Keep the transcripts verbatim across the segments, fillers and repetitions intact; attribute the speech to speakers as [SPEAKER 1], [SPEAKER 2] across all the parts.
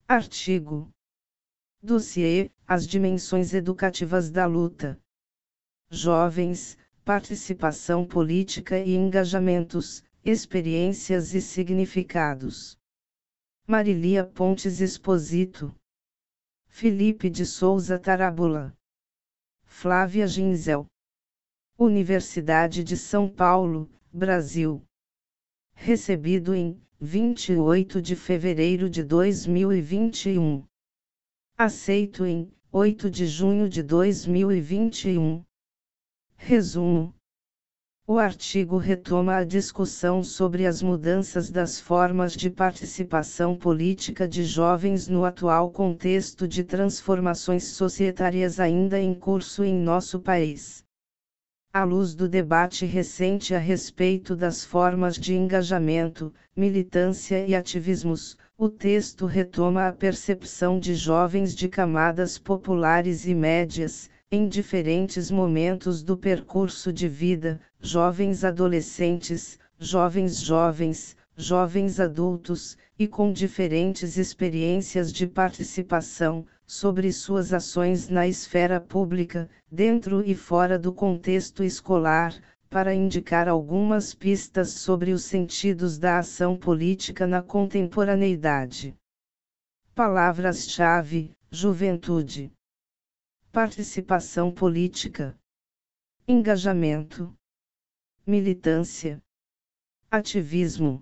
[SPEAKER 1] Artigo. Dossiê: As dimensões educativas da luta. Jovens, participação política e engajamentos, experiências e significados. Marilia Pontes Exposito. Felipe de Souza Tarábula. Flávia Ginzel. Universidade de São Paulo, Brasil. Recebido em vinte e oito de fevereiro de dois mil e vinte e um. Aceito em oito de junho de dois mil e vinte e um. Resumo. O artigo retoma a discussão sobre as mudanças das formas de participação política de jovens no atual contexto de transformações societárias ainda em curso em nosso país. À luz do debate recente a respeito das formas de engajamento, militância e ativismos, o texto retoma a percepção de jovens de camadas populares e médias, em diferentes momentos do percurso de vida, jovens adolescentes, jovens jovens, jovens adultos, e com diferentes experiências de participação, sobre suas ações na esfera pública, dentro e fora do contexto escolar, para indicar algumas pistas sobre os sentidos da ação política na contemporaneidade. Palavras-chave: juventude, participação política, engajamento, militância, ativismo.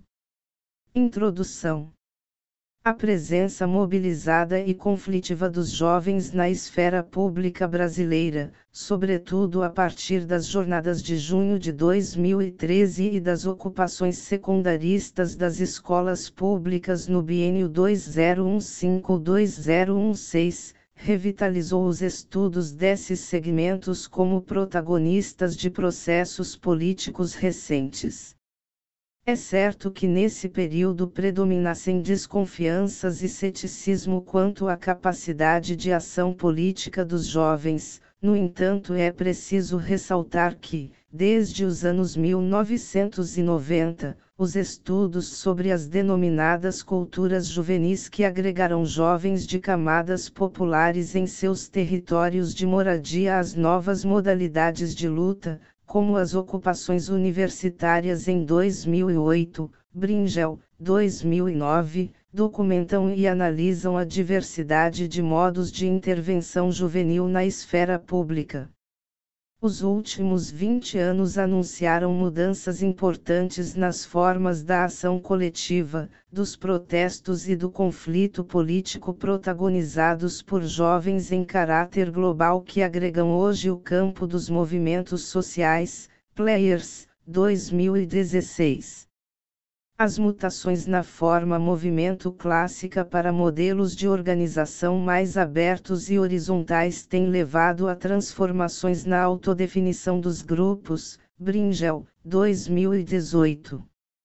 [SPEAKER 1] Introdução. A presença mobilizada e conflitiva dos jovens na esfera pública brasileira, sobretudo a partir das jornadas de junho de dois mil e treze e das ocupações secundaristas das escolas públicas no biênio dois mil e quinze a dois mil e dezesseis, revitalizou os estudos desses segmentos como protagonistas de processos políticos recentes. É certo que nesse período predominassem desconfianças e ceticismo quanto à capacidade de ação política dos jovens, no entanto é preciso ressaltar que, desde os anos mil novecentos e noventa, os estudos sobre as denominadas culturas juvenis que agregaram jovens de camadas populares em seus territórios de moradia às novas modalidades de luta, como as ocupações universitárias em dois mil e oito, Bringel, dois mil e nove, documentam e analisam a diversidade de modos de intervenção juvenil na esfera pública. Os últimos vinte anos anunciaram mudanças importantes nas formas da ação coletiva, dos protestos e do conflito político protagonizados por jovens em caráter global que agregam hoje o campo dos movimentos sociais, Players, dois mil e dezesseis. As mutações na forma movimento clássica para modelos de organização mais abertos e horizontais têm levado a transformações na autodefinição dos grupos, Bringel, dois mil e dezoito.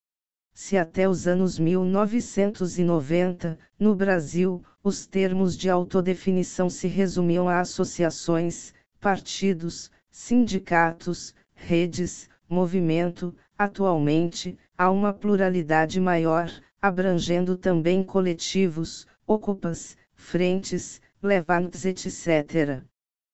[SPEAKER 1] Se até os anos mil novecentos e noventa, no Brasil, os termos de autodefinição se resumiam a associações, partidos, sindicatos, redes, movimento, atualmente, há uma pluralidade maior, abrangendo também coletivos, ocupas, frentes, levantes etcétera.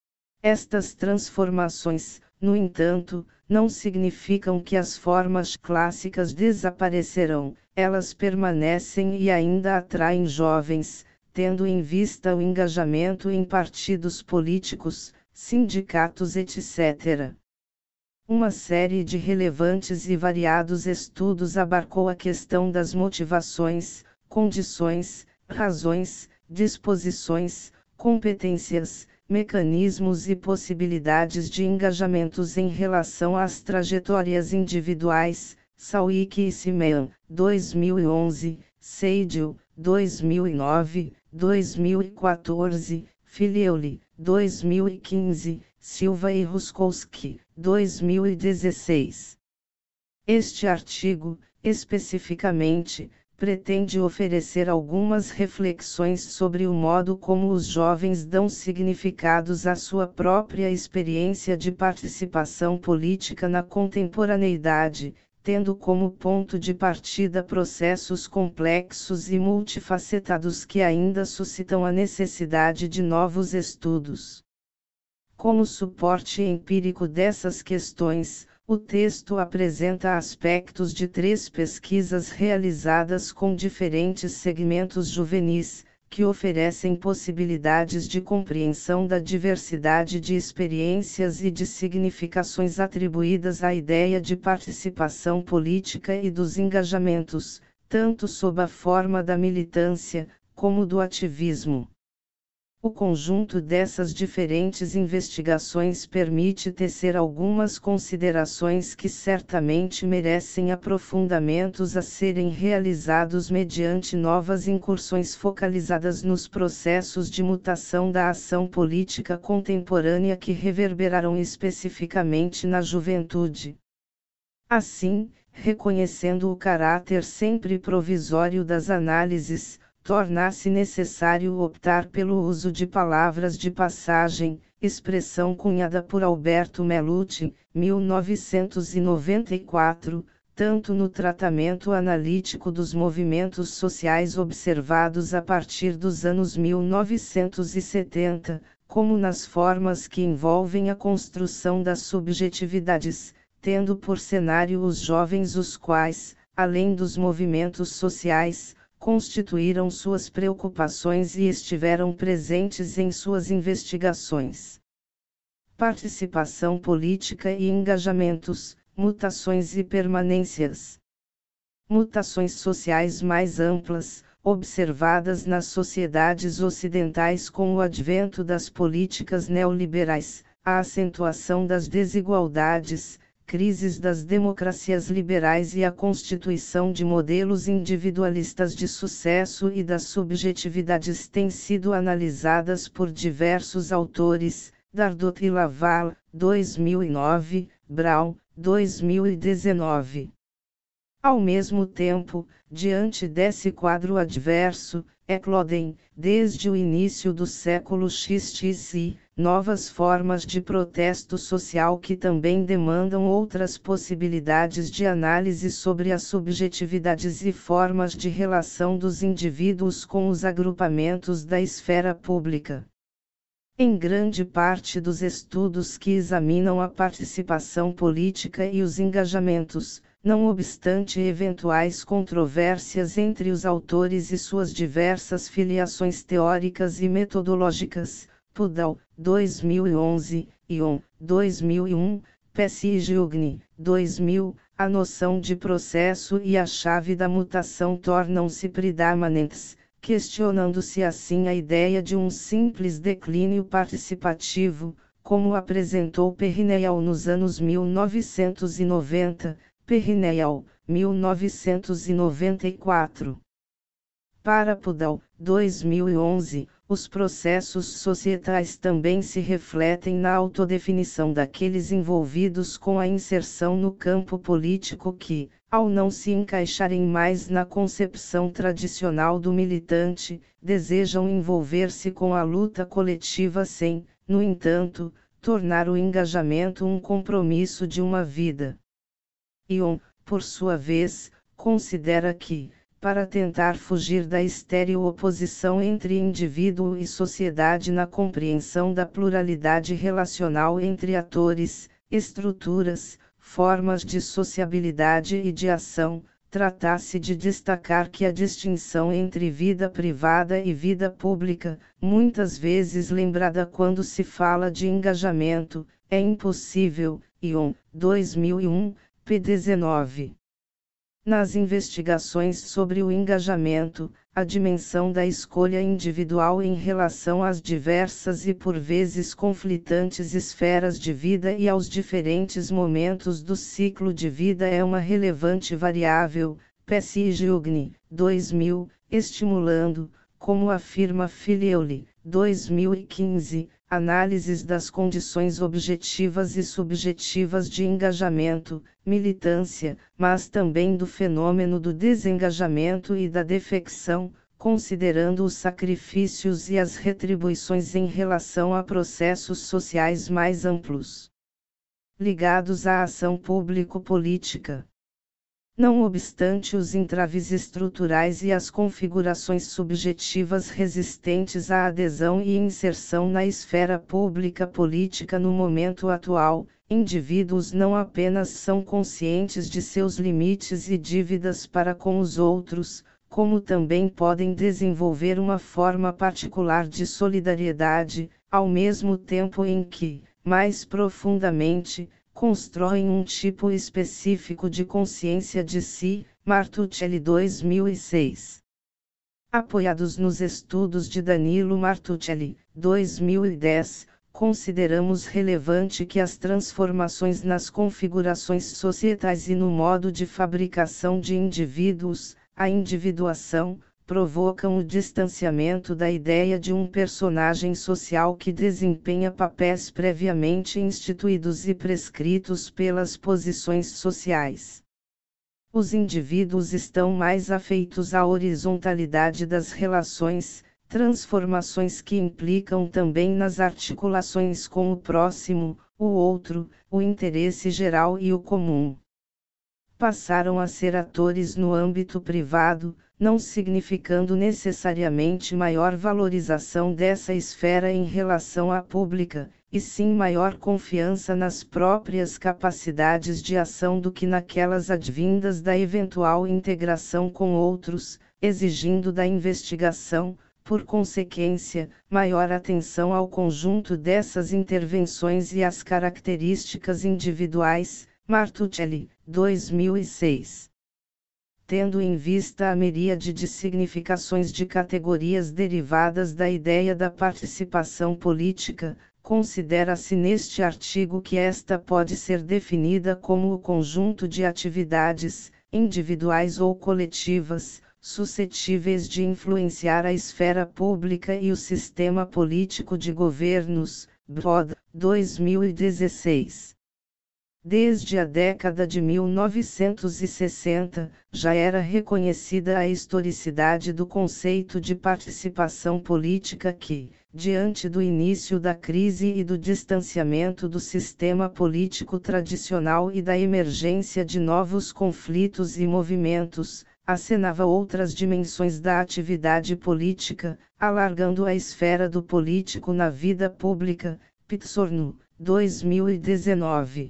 [SPEAKER 1] Estas transformações, no entanto, não significam que as formas clássicas desaparecerão, elas permanecem e ainda atraem jovens, tendo em vista o engajamento em partidos políticos, sindicatos etcétera. Uma série de relevantes e variados estudos abarcou a questão das motivações, condições, razões, disposições, competências, mecanismos e possibilidades de engajamentos em relação às trajetórias individuais, Sawick e Simeon, dois mil e onze, Seidel, dois mil e nove, dois mil e quatorze, Filioli, dois mil e quinze, Silva e Ruskowski, dois mil e dezesseis. Este artigo, especificamente, pretende oferecer algumas reflexões sobre o modo como os jovens dão significados à sua própria experiência de participação política na contemporaneidade, tendo como ponto de partida processos complexos e multifacetados que ainda suscitam a necessidade de novos estudos. Como suporte empírico dessas questões, o texto apresenta aspectos de três pesquisas realizadas com diferentes segmentos juvenis, que oferecem possibilidades de compreensão da diversidade de experiências e de significações atribuídas à ideia de participação política e dos engajamentos, tanto sob a forma da militância, como do ativismo. O conjunto dessas diferentes investigações permite tecer algumas considerações que certamente merecem aprofundamentos a serem realizados mediante novas incursões focalizadas nos processos de mutação da ação política contemporânea que reverberarão especificamente na juventude. Assim, reconhecendo o caráter sempre provisório das análises, torna-se necessário optar pelo uso de palavras de passagem, expressão cunhada por Alberto Melucci, mil novecentos e noventa e quatro, tanto no tratamento analítico dos movimentos sociais observados a partir dos anos mil novecentos e setenta, como nas formas que envolvem a construção das subjetividades, tendo por cenário os jovens os quais, além dos movimentos sociais, constituíram suas preocupações e estiveram presentes em suas investigações. Participação política e engajamentos, mutações e permanências. Mutações sociais mais amplas, observadas nas sociedades ocidentais com o advento das políticas neoliberais, a acentuação das desigualdades, crises das democracias liberais e a constituição de modelos individualistas de sucesso e das subjetividades têm sido analisadas por diversos autores, Dardot e Laval, dois mil e nove, Brown, dois mil e dezenove. Ao mesmo tempo, diante desse quadro adverso, eclodem, desde o início do século xxi, novas formas de protesto social que também demandam outras possibilidades de análise sobre as subjetividades e formas de relação dos indivíduos com os agrupamentos da esfera pública. Em grande parte dos estudos que examinam a participação política e os engajamentos, não obstante eventuais controvérsias entre os autores e suas diversas filiações teóricas e metodológicas, Pudal, dois mil e onze, Ion, dois mil e um, Pesce e Giugni, dois mil, a noção de processo e a chave da mutação tornam-se predominantes, questionando-se assim a ideia de um simples declínio participativo, como apresentou Perrineau nos anos mil novecentos e noventa, Perrineau, mil novecentos e noventa e quatro. Para Pudal, dois mil e onze, os processos societais também se refletem na autodefinição daqueles envolvidos com a inserção no campo político que, ao não se encaixarem mais na concepção tradicional do militante, desejam envolver-se com a luta coletiva sem, no entanto, tornar o engajamento um compromisso de uma vida. Ion, por sua vez, considera que, para tentar fugir da estéril oposição entre indivíduo e sociedade na compreensão da pluralidade relacional entre atores, estruturas, formas de sociabilidade e de ação, trata-se de destacar que a distinção entre vida privada e vida pública, muitas vezes lembrada quando se fala de engajamento, é impossível. Ion, dois mil e um, p dezenove. Nas investigações sobre o engajamento, a dimensão da escolha individual em relação às diversas e por vezes conflitantes esferas de vida e aos diferentes momentos do ciclo de vida é uma relevante variável, Pesce e Giugni, dois mil, estimulando, como afirma Filiouli, dois mil e quinze, análises das condições objetivas e subjetivas de engajamento, militância, mas também do fenômeno do desengajamento e da defecção, considerando os sacrifícios e as retribuições em relação a processos sociais mais amplos, ligados à ação público-política. Não obstante os entraves estruturais e as configurações subjetivas resistentes à adesão e inserção na esfera pública política no momento atual, indivíduos não apenas são conscientes de seus limites e dívidas para com os outros, como também podem desenvolver uma forma particular de solidariedade, ao mesmo tempo em que, mais profundamente, constroem um tipo específico de consciência de si. Martuchelli dois mil e seis. Apoiados nos estudos de Danilo Martuchelli, dois mil e dez, consideramos relevante que as transformações nas configurações societais e no modo de fabricação de indivíduos, a individuação, provocam o distanciamento da ideia de um personagem social que desempenha papéis previamente instituídos e prescritos pelas posições sociais. Os indivíduos estão mais afeitos à horizontalidade das relações, transformações que implicam também nas articulações com o próximo, o outro, o interesse geral e o comum. Passaram a ser atores no âmbito privado, não significando necessariamente maior valorização dessa esfera em relação à pública, e sim maior confiança nas próprias capacidades de ação do que naquelas advindas da eventual integração com outros, exigindo da investigação, por consequência, maior atenção ao conjunto dessas intervenções e às características individuais. Martuchelli, dois mil e seis. Tendo em vista a miríade de significações de categorias derivadas da ideia da participação política, considera-se neste artigo que esta pode ser definida como o conjunto de atividades, individuais ou coletivas, suscetíveis de influenciar a esfera pública e o sistema político de governos. Brod, dois mil e dezesseis. Desde a década de mil novecentos e sessenta, já era reconhecida a historicidade do conceito de participação política que, diante do início da crise e do distanciamento do sistema político tradicional e da emergência de novos conflitos e movimentos, acenava outras dimensões da atividade política, alargando a esfera do político na vida pública. Pizzorno, dois mil e dezenove.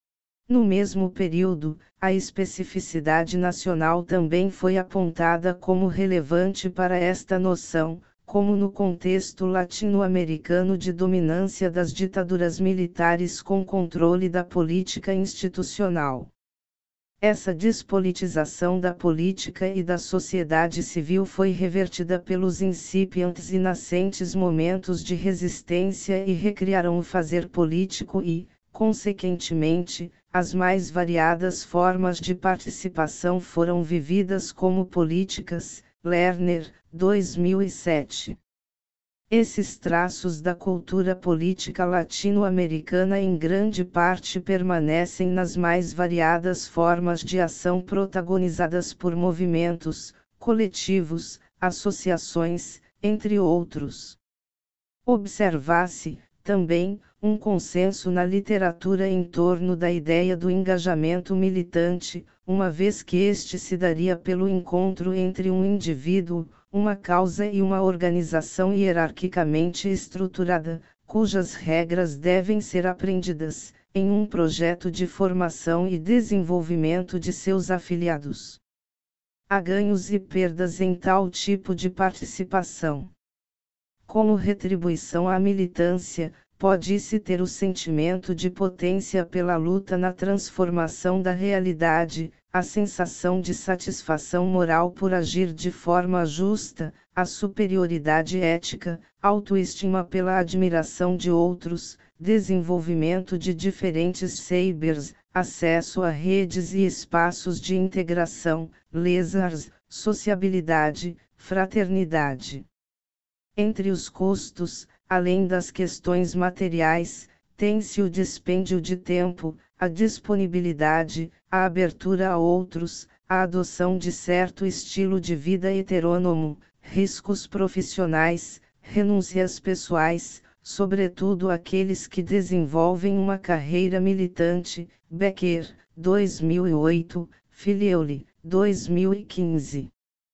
[SPEAKER 1] No mesmo período, a especificidade nacional também foi apontada como relevante para esta noção, como no contexto latino-americano de dominância das ditaduras militares com controle da política institucional. Essa despolitização da política e da sociedade civil foi revertida pelos incipientes e nascentes momentos de resistência e recriaram o fazer político e, consequentemente, as mais variadas formas de participação foram vividas como políticas. Lerner, dois mil e sete. Esses traços da cultura política latino-americana em grande parte permanecem nas mais variadas formas de ação protagonizadas por movimentos, coletivos, associações, entre outros. Observa-se, também, um consenso na literatura em torno da ideia do engajamento militante, uma vez que este se daria pelo encontro entre um indivíduo, uma causa e uma organização hierarquicamente estruturada, cujas regras devem ser aprendidas, em um projeto de formação e desenvolvimento de seus afiliados. Há ganhos e perdas em tal tipo de participação. Como retribuição à militância, pode-se ter o sentimento de potência pela luta na transformação da realidade, a sensação de satisfação moral por agir de forma justa, a superioridade ética, autoestima pela admiração de outros, desenvolvimento de diferentes sabers, acesso a redes e espaços de integração, lezars, sociabilidade, fraternidade. Entre os custos, além das questões materiais, tem-se o dispêndio de tempo, a disponibilidade, a abertura a outros, a adoção de certo estilo de vida heterônomo, riscos profissionais, renúncias pessoais, sobretudo aqueles que desenvolvem uma carreira militante. Becker, dois mil e oito, Filiouli, dois mil e quinze.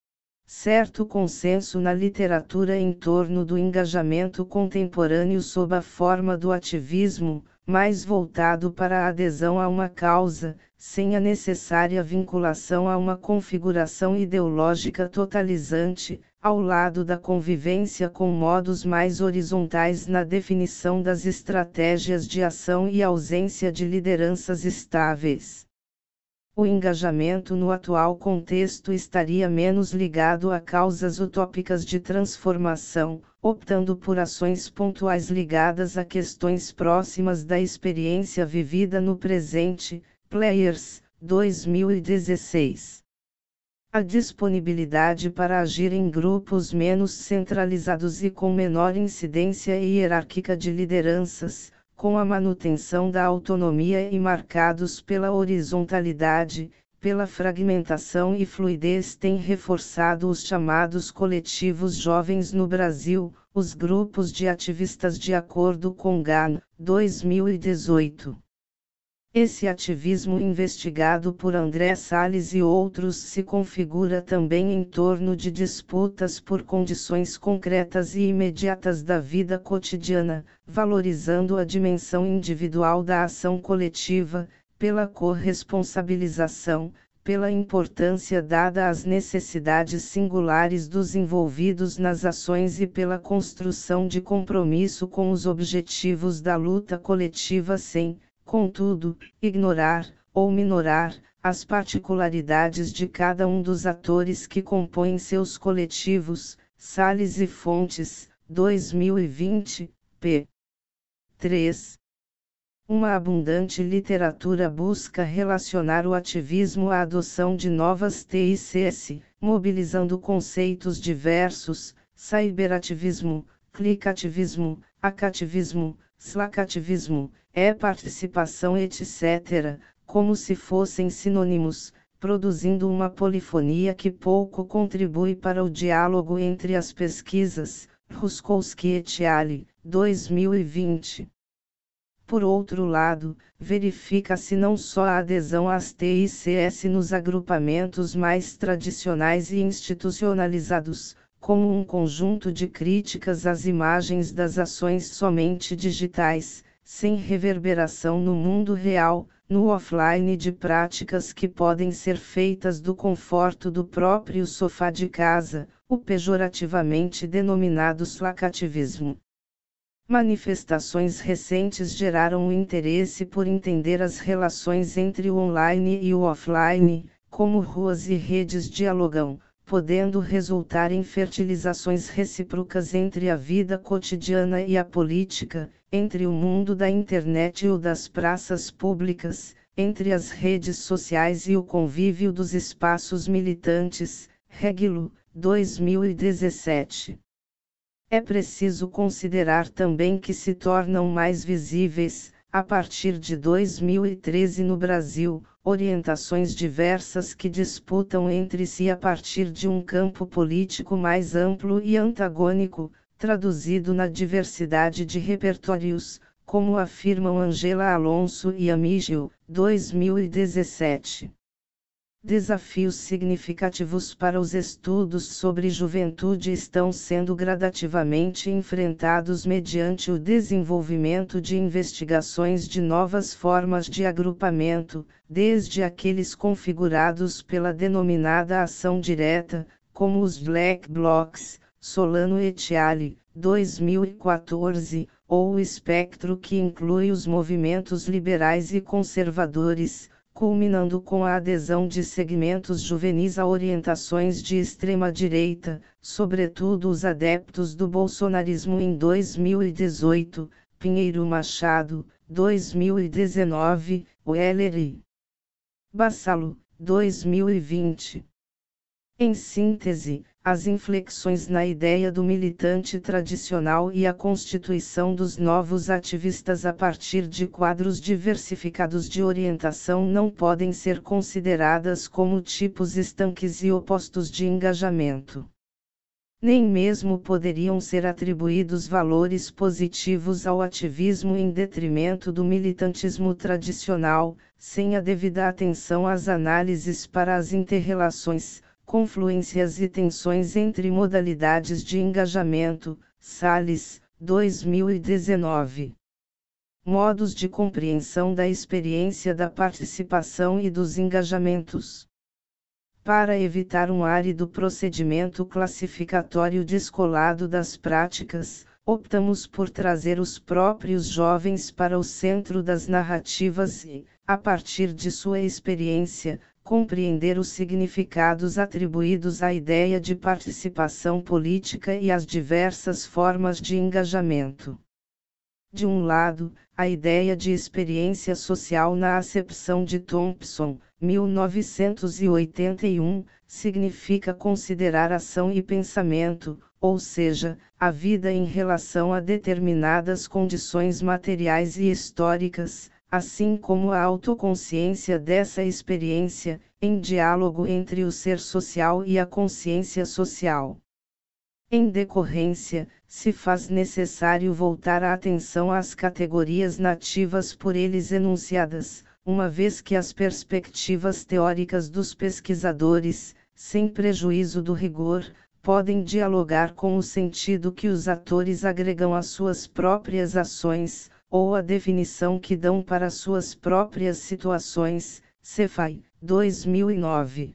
[SPEAKER 1] Certo consenso na literatura em torno do engajamento contemporâneo sob a forma do ativismo, mais voltado para a adesão a uma causa, sem a necessária vinculação a uma configuração ideológica totalizante, ao lado da convivência com modos mais horizontais na definição das estratégias de ação e ausência de lideranças estáveis. O engajamento no atual contexto estaria menos ligado a causas utópicas de transformação, optando por ações pontuais ligadas a questões próximas da experiência vivida no presente. Players, dois mil e dezesseis. A disponibilidade para agir em grupos menos centralizados e com menor incidência hierárquica de lideranças, com a manutenção da autonomia e marcados pela horizontalidade, pela fragmentação e fluidez, tem reforçado os chamados coletivos jovens no Brasil, os grupos de ativistas de acordo com Gana, dois mil e dezoito. Esse ativismo investigado por André Salles e outros se configura também em torno de disputas por condições concretas e imediatas da vida cotidiana, valorizando a dimensão individual da ação coletiva, pela corresponsabilização, pela importância dada às necessidades singulares dos envolvidos nas ações e pela construção de compromisso com os objetivos da luta coletiva sem, contudo, ignorar, ou minorar, as particularidades de cada um dos atores que compõem seus coletivos. Salles e Fontes, dois mil e vinte, p. três. Uma abundante literatura busca relacionar o ativismo à adoção de novas T I C S, mobilizando conceitos diversos: cyberativismo, clicativismo, acativismo, slacativismo, e-participação, etcétera, como se fossem sinônimos, produzindo uma polifonia que pouco contribui para o diálogo entre as pesquisas. Ruskowski et al., dois mil e vinte. Por outro lado, verifica-se não só a adesão às T I C S nos agrupamentos mais tradicionais e institucionalizados, como um conjunto de críticas às imagens das ações somente digitais, sem reverberação no mundo real, no offline, de práticas que podem ser feitas do conforto do próprio sofá de casa, o pejorativamente denominado slacativismo. Manifestações recentes geraram o interesse por entender as relações entre o online e o offline, como ruas e redes dialogam, podendo resultar em fertilizações recíprocas entre a vida cotidiana e a política, entre o mundo da internet e o das praças públicas, entre as redes sociais e o convívio dos espaços militantes. Regilo, dois mil e dezessete. É preciso considerar também que se tornam mais visíveis, a partir de dois mil e treze no Brasil, orientações diversas que disputam entre si a partir de um campo político mais amplo e antagônico, traduzido na diversidade de repertórios, como afirmam Angela Alonso e Amígio, dois mil e dezessete. Desafios significativos para os estudos sobre juventude estão sendo gradativamente enfrentados mediante o desenvolvimento de investigações de novas formas de agrupamento, desde aqueles configurados pela denominada ação direta, como os Black Blocs, Solano et al., dois mil e quatorze, ou o espectro que inclui os movimentos liberais e conservadores, culminando com a adesão de segmentos juvenis a orientações de extrema-direita, sobretudo os adeptos do bolsonarismo em dois mil e dezoito, Pinheiro Machado, dois mil e dezenove, Weller e Bassalo, dois mil e vinte. Em síntese, as inflexões na ideia do militante tradicional e a constituição dos novos ativistas a partir de quadros diversificados de orientação não podem ser consideradas como tipos estanques e opostos de engajamento. Nem mesmo poderiam ser atribuídos valores positivos ao ativismo em detrimento do militantismo tradicional, sem a devida atenção às análises para as interrelações, confluências e tensões entre modalidades de engajamento. Salles, dois mil e dezenove. Modos de compreensão da experiência da participação e dos engajamentos. Para evitar um árido procedimento classificatório descolado das práticas, optamos por trazer os próprios jovens para o centro das narrativas e, a partir de sua experiência, compreender os significados atribuídos à ideia de participação política e as diversas formas de engajamento. De um lado, a ideia de experiência social na acepção de Thompson, mil novecentos e oitenta e um, significa considerar ação e pensamento, ou seja, a vida em relação a determinadas condições materiais e históricas, assim como a autoconsciência dessa experiência, em diálogo entre o ser social e a consciência social. Em decorrência, se faz necessário voltar a atenção às categorias nativas por eles enunciadas, uma vez que as perspectivas teóricas dos pesquisadores, sem prejuízo do rigor, podem dialogar com o sentido que os atores agregam às suas próprias ações, ou a definição que dão para suas próprias situações. Cefai, dois mil e nove.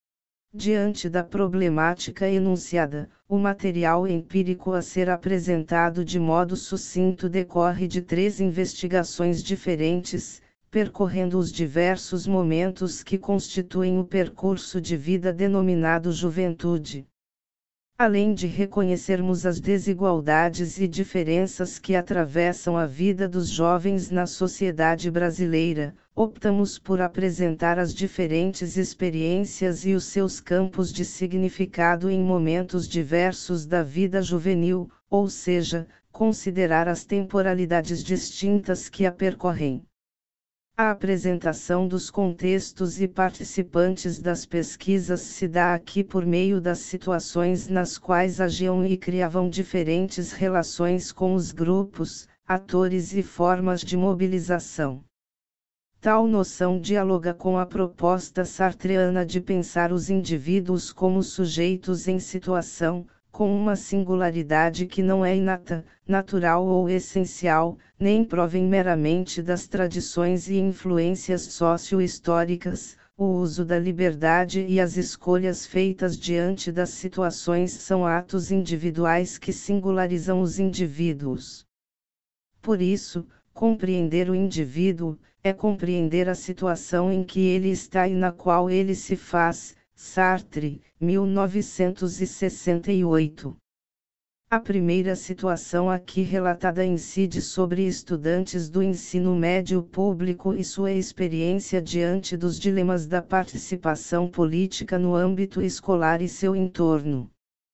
[SPEAKER 1] Diante da problemática enunciada, o material empírico a ser apresentado de modo sucinto decorre de três investigações diferentes, percorrendo os diversos momentos que constituem o percurso de vida denominado juventude. Além de reconhecermos as desigualdades e diferenças que atravessam a vida dos jovens na sociedade brasileira, optamos por apresentar as diferentes experiências e os seus campos de significado em momentos diversos da vida juvenil, ou seja, considerar as temporalidades distintas que a percorrem. A apresentação dos contextos e participantes das pesquisas se dá aqui por meio das situações nas quais agiam e criavam diferentes relações com os grupos, atores e formas de mobilização. Tal noção dialoga com a proposta sartreana de pensar os indivíduos como sujeitos em situação, com uma singularidade que não é inata, natural ou essencial, nem provém meramente das tradições e influências socio-históricas. O uso da liberdade e as escolhas feitas diante das situações são atos individuais que singularizam os indivíduos. Por isso, compreender o indivíduo é compreender a situação em que ele está e na qual ele se faz. Sartre, mil novecentos e sessenta e oito. A primeira situação aqui relatada incide sobre estudantes do ensino médio público e sua experiência diante dos dilemas da participação política no âmbito escolar e seu entorno.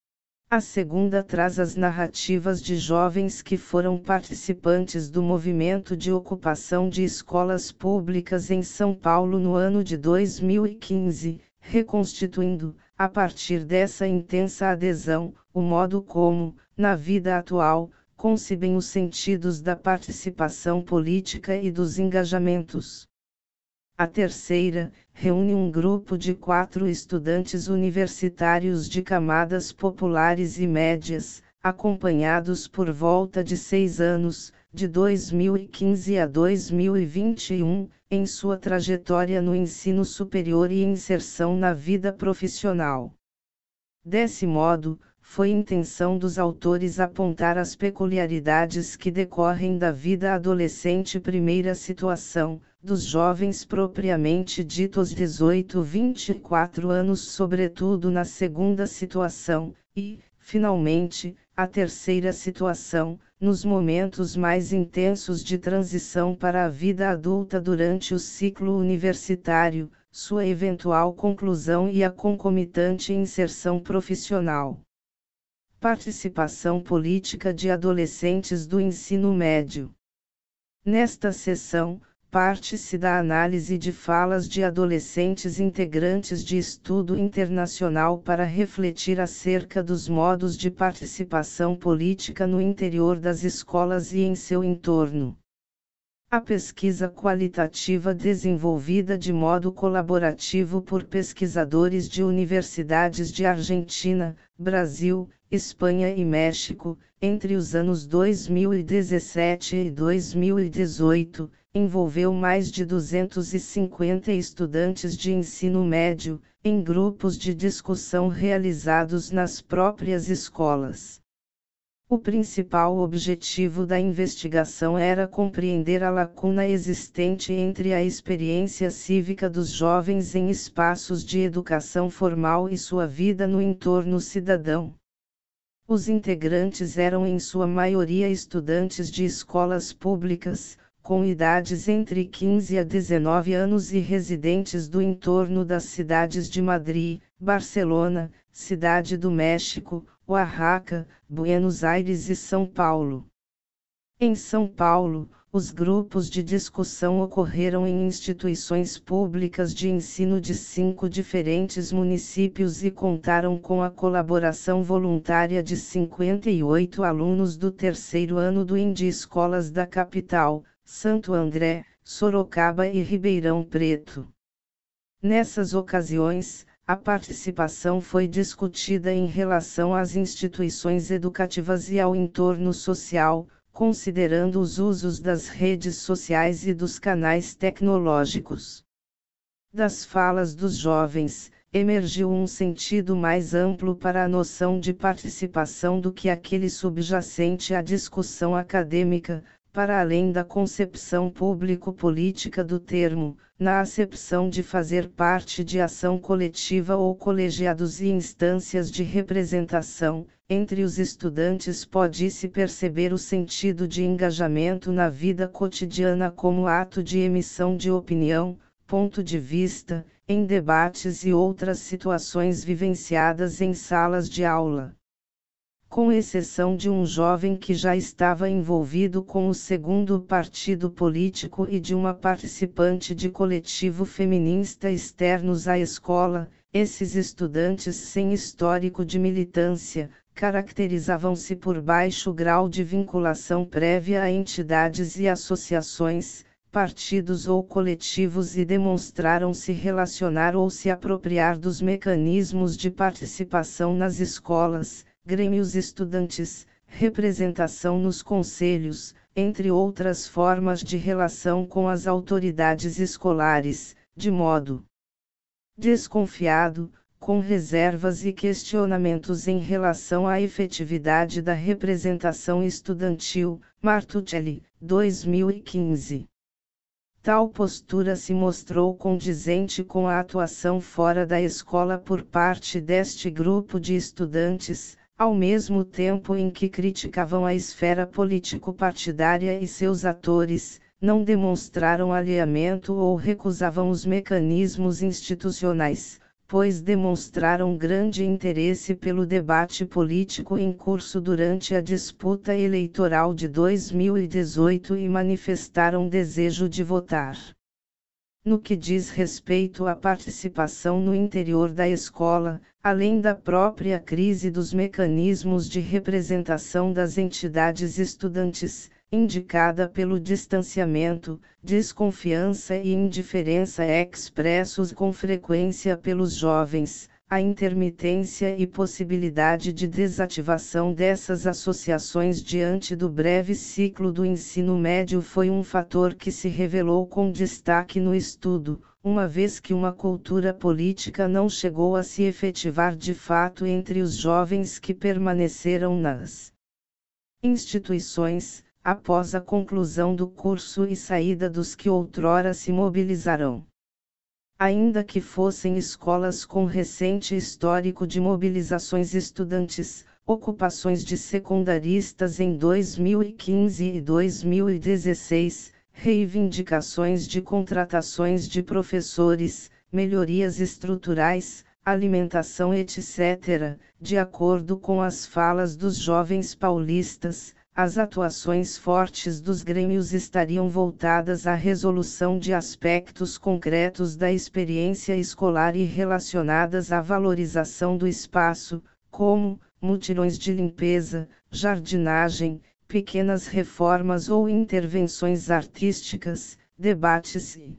[SPEAKER 1] A segunda traz as narrativas de jovens que foram participantes do movimento de ocupação de escolas públicas em São Paulo no ano de dois mil e quinze, reconstituindo, a partir dessa intensa adesão, o modo como, na vida atual, concebem os sentidos da participação política e dos engajamentos. A terceira, reúne um grupo de quatro estudantes universitários de camadas populares e médias, acompanhados por volta de seis anos, de dois mil e quinze a dois mil e vinte e um, em sua trajetória no ensino superior e inserção na vida profissional. Desse modo, foi intenção dos autores apontar as peculiaridades que decorrem da vida adolescente. Primeira situação, dos jovens propriamente ditos dezoito a vinte e quatro anos, sobretudo na segunda situação, e, finalmente, a terceira situação, nos momentos mais intensos de transição para a vida adulta durante o ciclo universitário, sua eventual conclusão e a concomitante inserção profissional. Participação política de adolescentes do ensino médio. Nesta seção, parte-se da análise de falas de adolescentes integrantes de estudo internacional para refletir acerca dos modos de participação política no interior das escolas e em seu entorno. A pesquisa qualitativa desenvolvida de modo colaborativo por pesquisadores de universidades de Argentina, Brasil, Espanha e México, entre os anos dois mil e dezessete e dois mil e dezoito, envolveu mais de duzentos e cinquenta estudantes de ensino médio, em grupos de discussão realizados nas próprias escolas. O principal objetivo da investigação era compreender a lacuna existente entre a experiência cívica dos jovens em espaços de educação formal e sua vida no entorno cidadão. Os integrantes eram em sua maioria estudantes de escolas públicas, com idades entre quinze a dezenove anos e residentes do entorno das cidades de Madrid, Barcelona, Cidade do México, Oaxaca, Buenos Aires e São Paulo. Em São Paulo, os grupos de discussão ocorreram em instituições públicas de ensino de cinco diferentes municípios e contaram com a colaboração voluntária de cinquenta e oito alunos do terceiro ano do INDE Escolas da capital, Santo André, Sorocaba e Ribeirão Preto. Nessas ocasiões, a participação foi discutida em relação às instituições educativas e ao entorno social, considerando os usos das redes sociais e dos canais tecnológicos. Das falas dos jovens, emergiu um sentido mais amplo para a noção de participação do que aquele subjacente à discussão acadêmica, para além da concepção público-política do termo, na acepção de fazer parte de ação coletiva ou colegiados e instâncias de representação. Entre os estudantes pode-se perceber o sentido de engajamento na vida cotidiana como ato de emissão de opinião, ponto de vista, em debates e outras situações vivenciadas em salas de aula. Com exceção de um jovem que já estava envolvido com o segundo partido político e de uma participante de coletivo feminista externos à escola, esses estudantes sem histórico de militância, caracterizavam-se por baixo grau de vinculação prévia a entidades e associações, partidos ou coletivos e demonstraram se relacionar ou se apropriar dos mecanismos de participação nas escolas, grêmios estudantis, representação nos conselhos, entre outras formas de relação com as autoridades escolares, de modo desconfiado, com reservas e questionamentos em relação à efetividade da representação estudantil. Martuchelli, dois mil e quinze. Tal postura se mostrou condizente com a atuação fora da escola por parte deste grupo de estudantes, ao mesmo tempo em que criticavam a esfera político-partidária e seus atores, não demonstraram alinhamento ou recusavam os mecanismos institucionais, pois demonstraram grande interesse pelo debate político em curso durante a disputa eleitoral de dois mil e dezoito e manifestaram desejo de votar. No que diz respeito à participação no interior da escola, além da própria crise dos mecanismos de representação das entidades estudantis, indicada pelo distanciamento, desconfiança e indiferença expressos com frequência pelos jovens, a intermitência e possibilidade de desativação dessas associações diante do breve ciclo do ensino médio foi um fator que se revelou com destaque no estudo, uma vez que uma cultura política não chegou a se efetivar de fato entre os jovens que permaneceram nas instituições, após a conclusão do curso e saída dos que outrora se mobilizarão. Ainda que fossem escolas com recente histórico de mobilizações estudantis, ocupações de secundaristas em dois mil e quinze e dois mil e dezesseis, reivindicações de contratações de professores, melhorias estruturais, alimentação etcétera, de acordo com as falas dos jovens paulistas, as atuações fortes dos grêmios estariam voltadas à resolução de aspectos concretos da experiência escolar e relacionadas à valorização do espaço, como mutirões de limpeza, jardinagem, pequenas reformas ou intervenções artísticas, debates e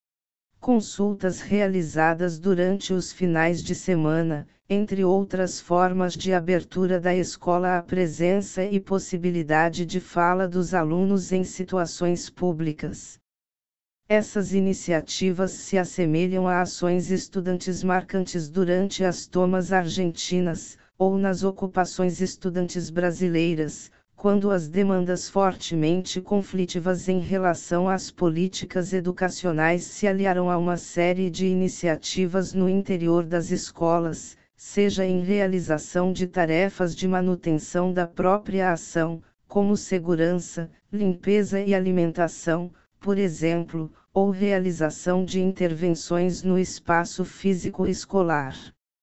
[SPEAKER 1] consultas realizadas durante os finais de semana, entre outras formas de abertura da escola à presença e possibilidade de fala dos alunos em situações públicas. Essas iniciativas se assemelham a ações estudantis marcantes durante as tomas argentinas, ou nas ocupações estudantis brasileiras, quando as demandas fortemente conflitivas em relação às políticas educacionais se aliaram a uma série de iniciativas no interior das escolas, seja em realização de tarefas de manutenção da própria ação, como segurança, limpeza e alimentação, por exemplo, ou realização de intervenções no espaço físico escolar.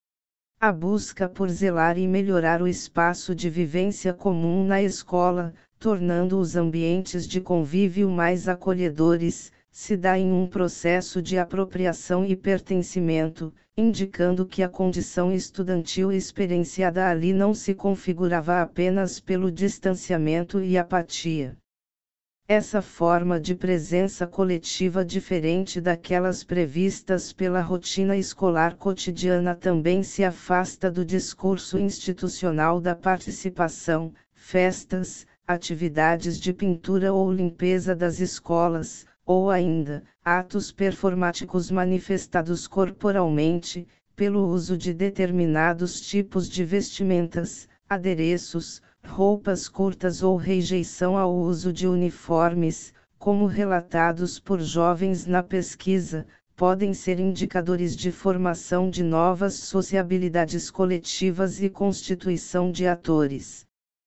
[SPEAKER 1] A busca por zelar e melhorar o espaço de vivência comum na escola, tornando os ambientes de convívio mais acolhedores, se dá em um processo de apropriação e pertencimento, indicando que a condição estudantil experienciada ali não se configurava apenas pelo distanciamento e apatia. Essa forma de presença coletiva diferente daquelas previstas pela rotina escolar cotidiana também se afasta do discurso institucional da participação, festas, atividades de pintura ou limpeza das escolas, ou ainda, atos performáticos manifestados corporalmente, pelo uso de determinados tipos de vestimentas, adereços, roupas curtas ou rejeição ao uso de uniformes, como relatados por jovens na pesquisa, podem ser indicadores de formação de novas sociabilidades coletivas e constituição de atores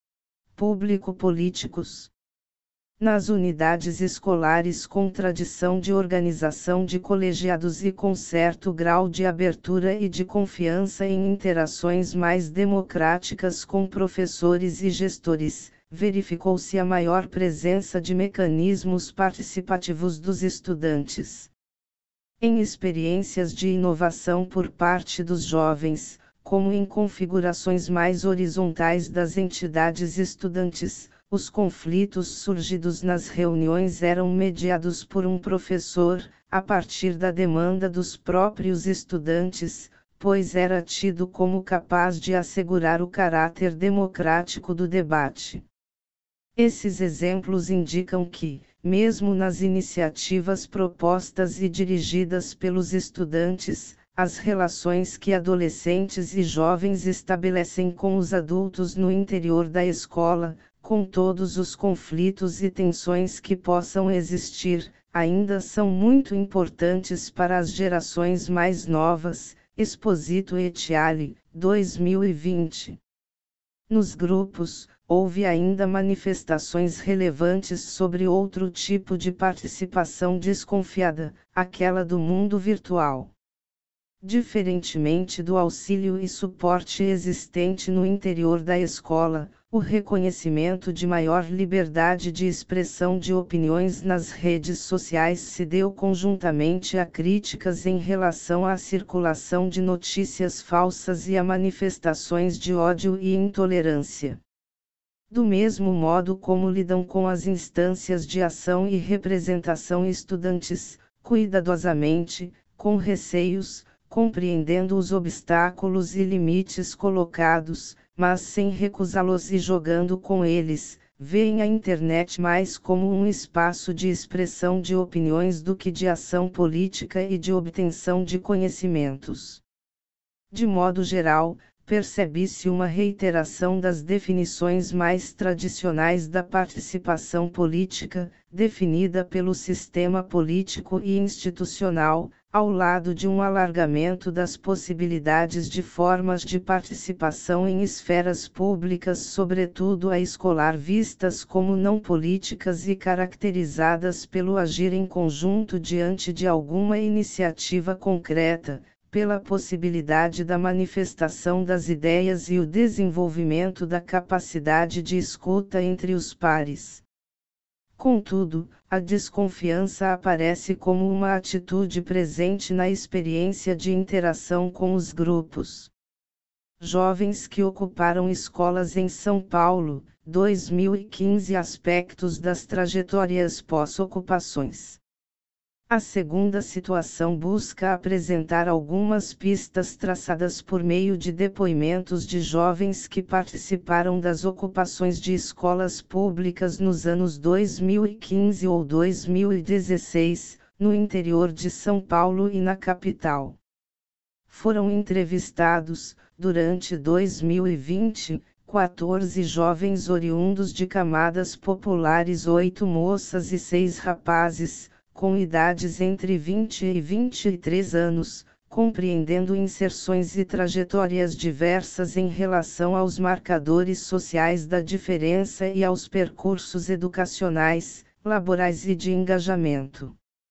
[SPEAKER 1] público-políticos. Nas unidades escolares com tradição de organização de colegiados e com certo grau de abertura e de confiança em interações mais democráticas com professores e gestores, verificou-se a maior presença de mecanismos participativos dos estudantes. Em experiências de inovação por parte dos jovens, como em configurações mais horizontais das entidades estudantis, os conflitos surgidos nas reuniões eram mediados por um professor, a partir da demanda dos próprios estudantes, pois era tido como capaz de assegurar o caráter democrático do debate. Esses exemplos indicam que, mesmo nas iniciativas propostas e dirigidas pelos estudantes, as relações que adolescentes e jovens estabelecem com os adultos no interior da escola, com todos os conflitos e tensões que possam existir, ainda são muito importantes para as gerações mais novas. Esposito et al., dois mil e vinte. Nos grupos, houve ainda manifestações relevantes sobre outro tipo de participação desconfiada, aquela do mundo virtual. Diferentemente do auxílio e suporte existente no interior da escola, o reconhecimento de maior liberdade de expressão de opiniões nas redes sociais se deu conjuntamente a críticas em relação à circulação de notícias falsas e a manifestações de ódio e intolerância. Do mesmo modo como lidam com as instâncias de ação e representação estudantis, cuidadosamente, com receios, compreendendo os obstáculos e limites colocados, mas sem recusá-los e jogando com eles, veem a internet mais como um espaço de expressão de opiniões do que de ação política e de obtenção de conhecimentos. De modo geral, percebe-se uma reiteração das definições mais tradicionais da participação política, definida pelo sistema político e institucional, ao lado de um alargamento das possibilidades de formas de participação em esferas públicas, sobretudo a escolar, vistas como não políticas e caracterizadas pelo agir em conjunto diante de alguma iniciativa concreta, pela possibilidade da manifestação das ideias e o desenvolvimento da capacidade de escuta entre os pares. Contudo, a desconfiança aparece como uma atitude presente na experiência de interação com os grupos. Jovens que ocuparam escolas em São Paulo, dois mil e quinze Aspectos das trajetórias pós-ocupações. A segunda situação busca apresentar algumas pistas traçadas por meio de depoimentos de jovens que participaram das ocupações de escolas públicas nos anos dois mil e quinze ou dois mil e dezesseis, no interior de São Paulo e na capital. Foram entrevistados, durante dois mil e vinte, quatorze jovens oriundos de camadas populares, oito moças e seis rapazes, com idades entre vinte e vinte e três anos, compreendendo inserções e trajetórias diversas em relação aos marcadores sociais da diferença e aos percursos educacionais, laborais e de engajamento.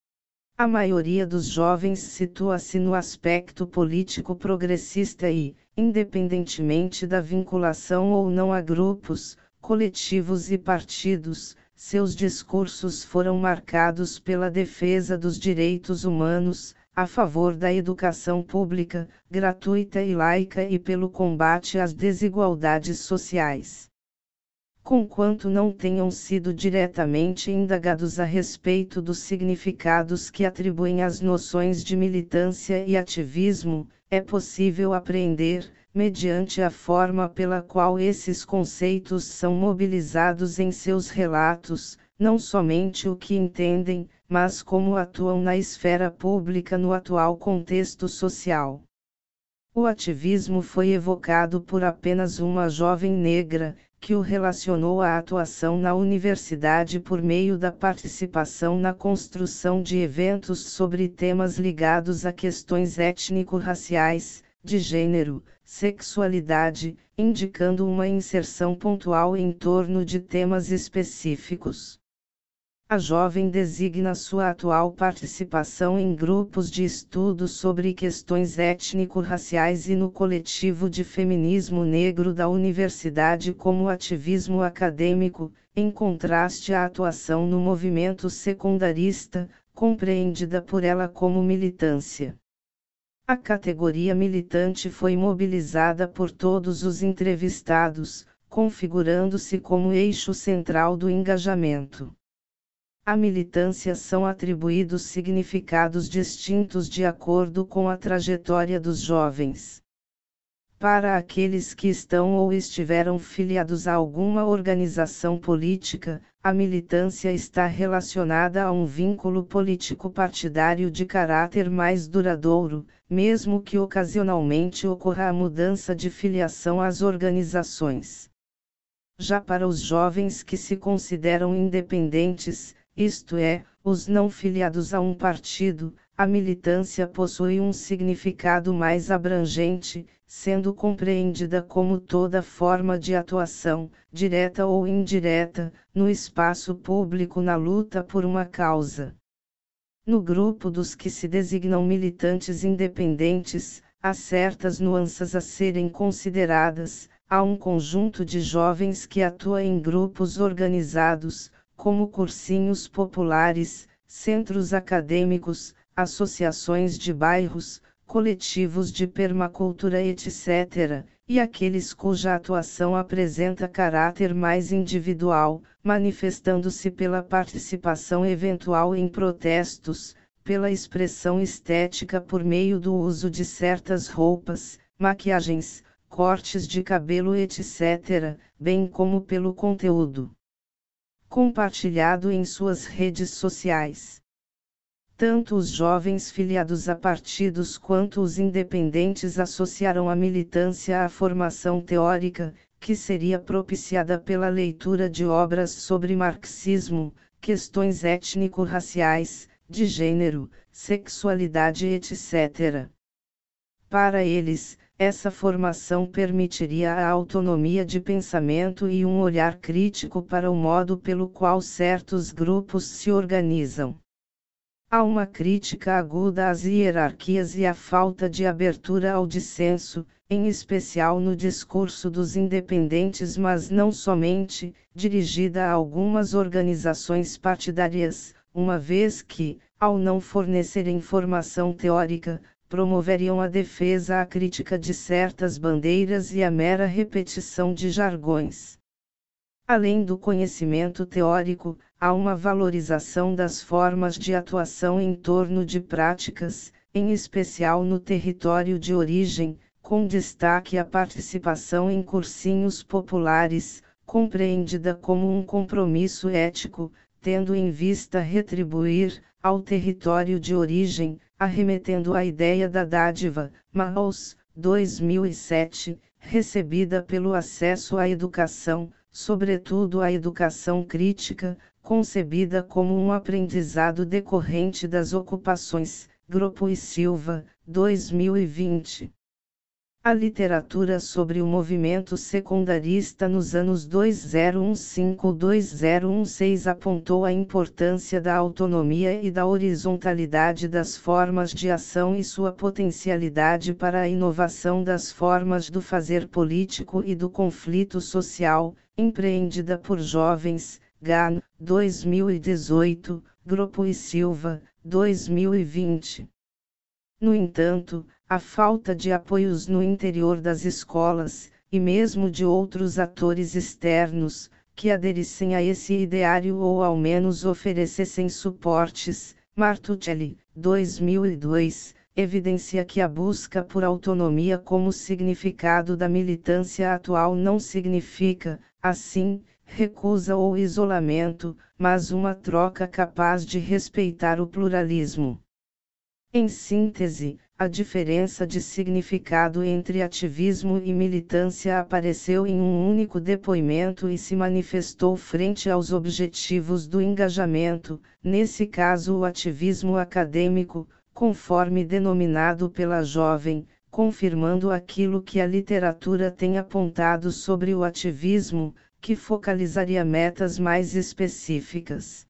[SPEAKER 1] A maioria dos jovens situa-se no aspecto político progressista e, independentemente da vinculação ou não a grupos, coletivos e partidos, seus discursos foram marcados pela defesa dos direitos humanos, a favor da educação pública, gratuita e laica e pelo combate às desigualdades sociais. Conquanto não tenham sido diretamente indagados a respeito dos significados que atribuem às noções de militância e ativismo, é possível apreender, mediante a forma pela qual esses conceitos são mobilizados em seus relatos, não somente o que entendem, mas como atuam na esfera pública no atual contexto social. O ativismo foi evocado por apenas uma jovem negra, que o relacionou à atuação na universidade por meio da participação na construção de eventos sobre temas ligados a questões étnico-raciais, de gênero, sexualidade, indicando uma inserção pontual em torno de temas específicos. A jovem designa sua atual participação em grupos de estudo sobre questões étnico-raciais e no coletivo de feminismo negro da universidade como ativismo acadêmico, em contraste à atuação no movimento secundarista, compreendida por ela como militância. A categoria militante foi mobilizada por todos os entrevistados, configurando-se como eixo central do engajamento. À militância são atribuídos significados distintos de acordo com a trajetória dos jovens. Para aqueles que estão ou estiveram filiados a alguma organização política, a militância está relacionada a um vínculo político-partidário de caráter mais duradouro, mesmo que ocasionalmente ocorra a mudança de filiação às organizações. Já para os jovens que se consideram independentes, isto é, os não filiados a um partido, a militância possui um significado mais abrangente, sendo compreendida como toda forma de atuação, direta ou indireta, no espaço público na luta por uma causa. No grupo dos que se designam militantes independentes, há certas nuances a serem consideradas. Há um conjunto de jovens que atua em grupos organizados, como cursinhos populares, centros acadêmicos, associações de bairros, coletivos de permacultura, etcétera, e aqueles cuja atuação apresenta caráter mais individual, manifestando-se pela participação eventual em protestos, pela expressão estética por meio do uso de certas roupas, maquiagens, cortes de cabelo, etcétera, bem como pelo conteúdo compartilhado em suas redes sociais. Tanto os jovens filiados a partidos quanto os independentes associaram a militância à formação teórica, que seria propiciada pela leitura de obras sobre marxismo, questões étnico-raciais, de gênero, sexualidade, etcétera. Para eles, essa formação permitiria a autonomia de pensamento e um olhar crítico para o modo pelo qual certos grupos se organizam. Há uma crítica aguda às hierarquias e à falta de abertura ao dissenso, em especial no discurso dos independentes, mas não somente, dirigida a algumas organizações partidárias, uma vez que, ao não fornecerem informação teórica, promoveriam a defesa à crítica de certas bandeiras e a mera repetição de jargões. Além do conhecimento teórico, há uma valorização das formas de atuação em torno de práticas, em especial no território de origem, com destaque à participação em cursinhos populares, compreendida como um compromisso ético, tendo em vista retribuir, ao território de origem, arremetendo à ideia da dádiva, Maus, dois mil e sete, recebida pelo acesso à educação, sobretudo a educação crítica, concebida como um aprendizado decorrente das ocupações, Grupo e Silva, dois mil e vinte. A literatura sobre o movimento secundarista nos anos dois mil e quinze a dois mil e dezesseis apontou a importância da autonomia e da horizontalidade das formas de ação e sua potencialidade para a inovação das formas do fazer político e do conflito social, empreendida por jovens, Gan, dois mil e dezoito, Grupo e Silva, dois mil e vinte. No entanto, a falta de apoios no interior das escolas, e mesmo de outros atores externos, que aderissem a esse ideário ou ao menos oferecessem suportes, Martuchelli, dois mil e dois, evidencia que a busca por autonomia como significado da militância atual não significa, assim, recusa ou isolamento, mas uma troca capaz de respeitar o pluralismo. Em síntese, a diferença de significado entre ativismo e militância apareceu em um único depoimento e se manifestou frente aos objetivos do engajamento, nesse caso o ativismo acadêmico, conforme denominado pela jovem, confirmando aquilo que a literatura tem apontado sobre o ativismo, que focalizaria metas mais específicas.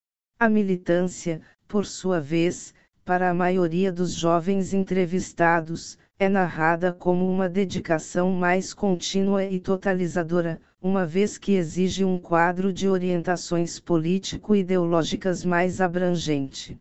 [SPEAKER 1] A militância, por sua vez, para a maioria dos jovens entrevistados, é narrada como uma dedicação mais contínua e totalizadora, uma vez que exige um quadro de orientações político-ideológicas mais abrangente.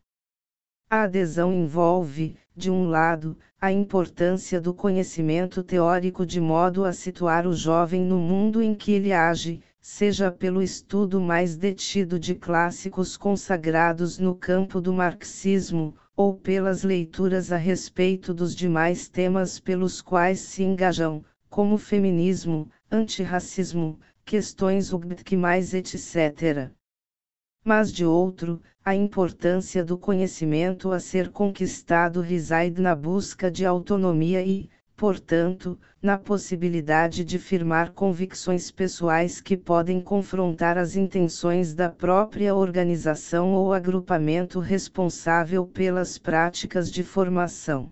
[SPEAKER 1] A adesão envolve, de um lado, a importância do conhecimento teórico de modo a situar o jovem no mundo em que ele age, seja pelo estudo mais detido de clássicos consagrados no campo do marxismo, ou pelas leituras a respeito dos demais temas pelos quais se engajam, como feminismo, antirracismo, questões U G B T mais etcétera. Mas de outro, a importância do conhecimento a ser conquistado reside na busca de autonomia e, portanto, na possibilidade de firmar convicções pessoais que podem confrontar as intenções da própria organização ou agrupamento responsável pelas práticas de formação.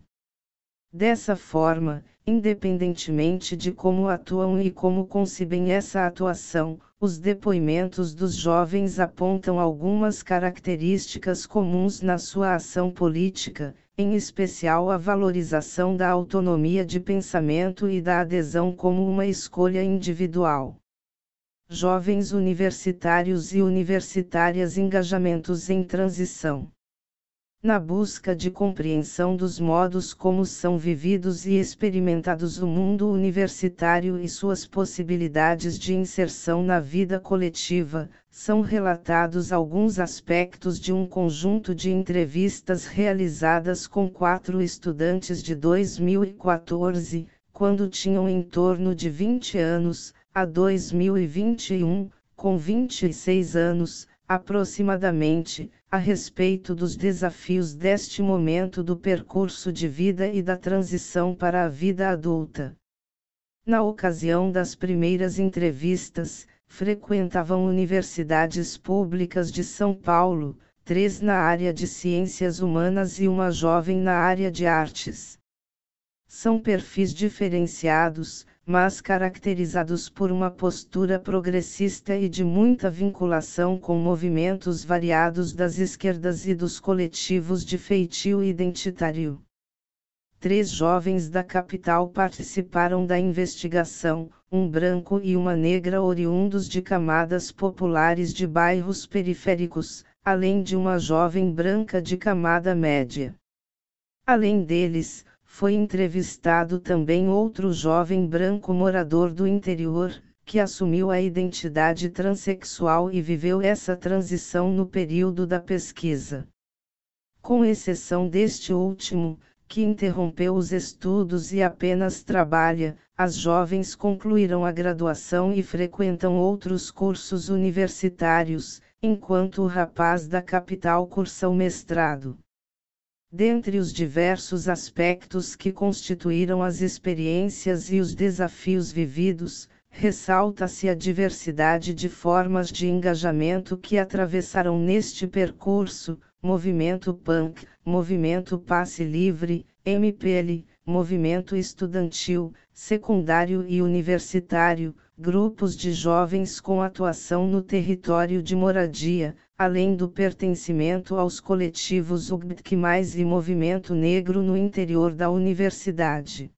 [SPEAKER 1] Dessa forma, independentemente de como atuam e como concebem essa atuação, os depoimentos dos jovens apontam algumas características comuns na sua ação política, em especial a valorização da autonomia de pensamento e da adesão como uma escolha individual. Jovens universitários e universitárias engajamentos em transição. Na busca de compreensão dos modos como são vividos e experimentados o mundo universitário e suas possibilidades de inserção na vida coletiva, são relatados alguns aspectos de um conjunto de entrevistas realizadas com quatro estudantes de dois mil e quatorze, quando tinham em torno de vinte anos, a dois mil e vinte e um, com vinte e seis anos, aproximadamente, a respeito dos desafios deste momento do percurso de vida e da transição para a vida adulta. Na ocasião das primeiras entrevistas, frequentavam universidades públicas de São Paulo, três na área de ciências humanas e uma jovem na área de artes. São perfis diferenciados, mas caracterizados por uma postura progressista e de muita vinculação com movimentos variados das esquerdas e dos coletivos de feitio identitário. Três jovens da capital participaram da investigação, um branco e uma negra oriundos de camadas populares de bairros periféricos, além de uma jovem branca de camada média. Além deles, foi entrevistado também outro jovem branco morador do interior, que assumiu a identidade transexual e viveu essa transição no período da pesquisa. Com exceção deste último, que interrompeu os estudos e apenas trabalha, as jovens concluíram a graduação e frequentam outros cursos universitários, enquanto o rapaz da capital cursa o mestrado. Dentre os diversos aspectos que constituíram as experiências e os desafios vividos, ressalta-se a diversidade de formas de engajamento que atravessaram neste percurso: movimento punk, movimento passe livre, M P L, movimento estudantil, secundário e universitário, grupos de jovens com atuação no território de moradia, além do pertencimento aos coletivos U G B T mais e movimento negro no interior da universidade.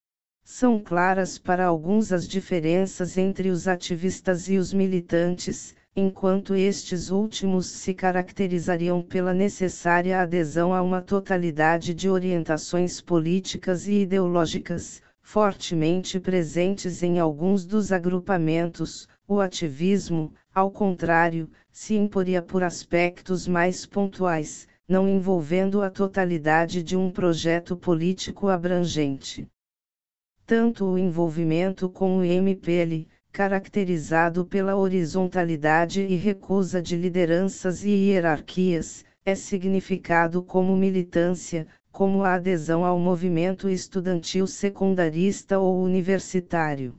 [SPEAKER 1] São claras para alguns as diferenças entre os ativistas e os militantes, enquanto estes últimos se caracterizariam pela necessária adesão a uma totalidade de orientações políticas e ideológicas, fortemente presentes em alguns dos agrupamentos. O ativismo, ao contrário, se imporia por aspectos mais pontuais, não envolvendo a totalidade de um projeto político abrangente. Tanto o envolvimento com o M P L, caracterizado pela horizontalidade e recusa de lideranças e hierarquias, é significado como militância, como a adesão ao movimento estudantil secundarista ou universitário.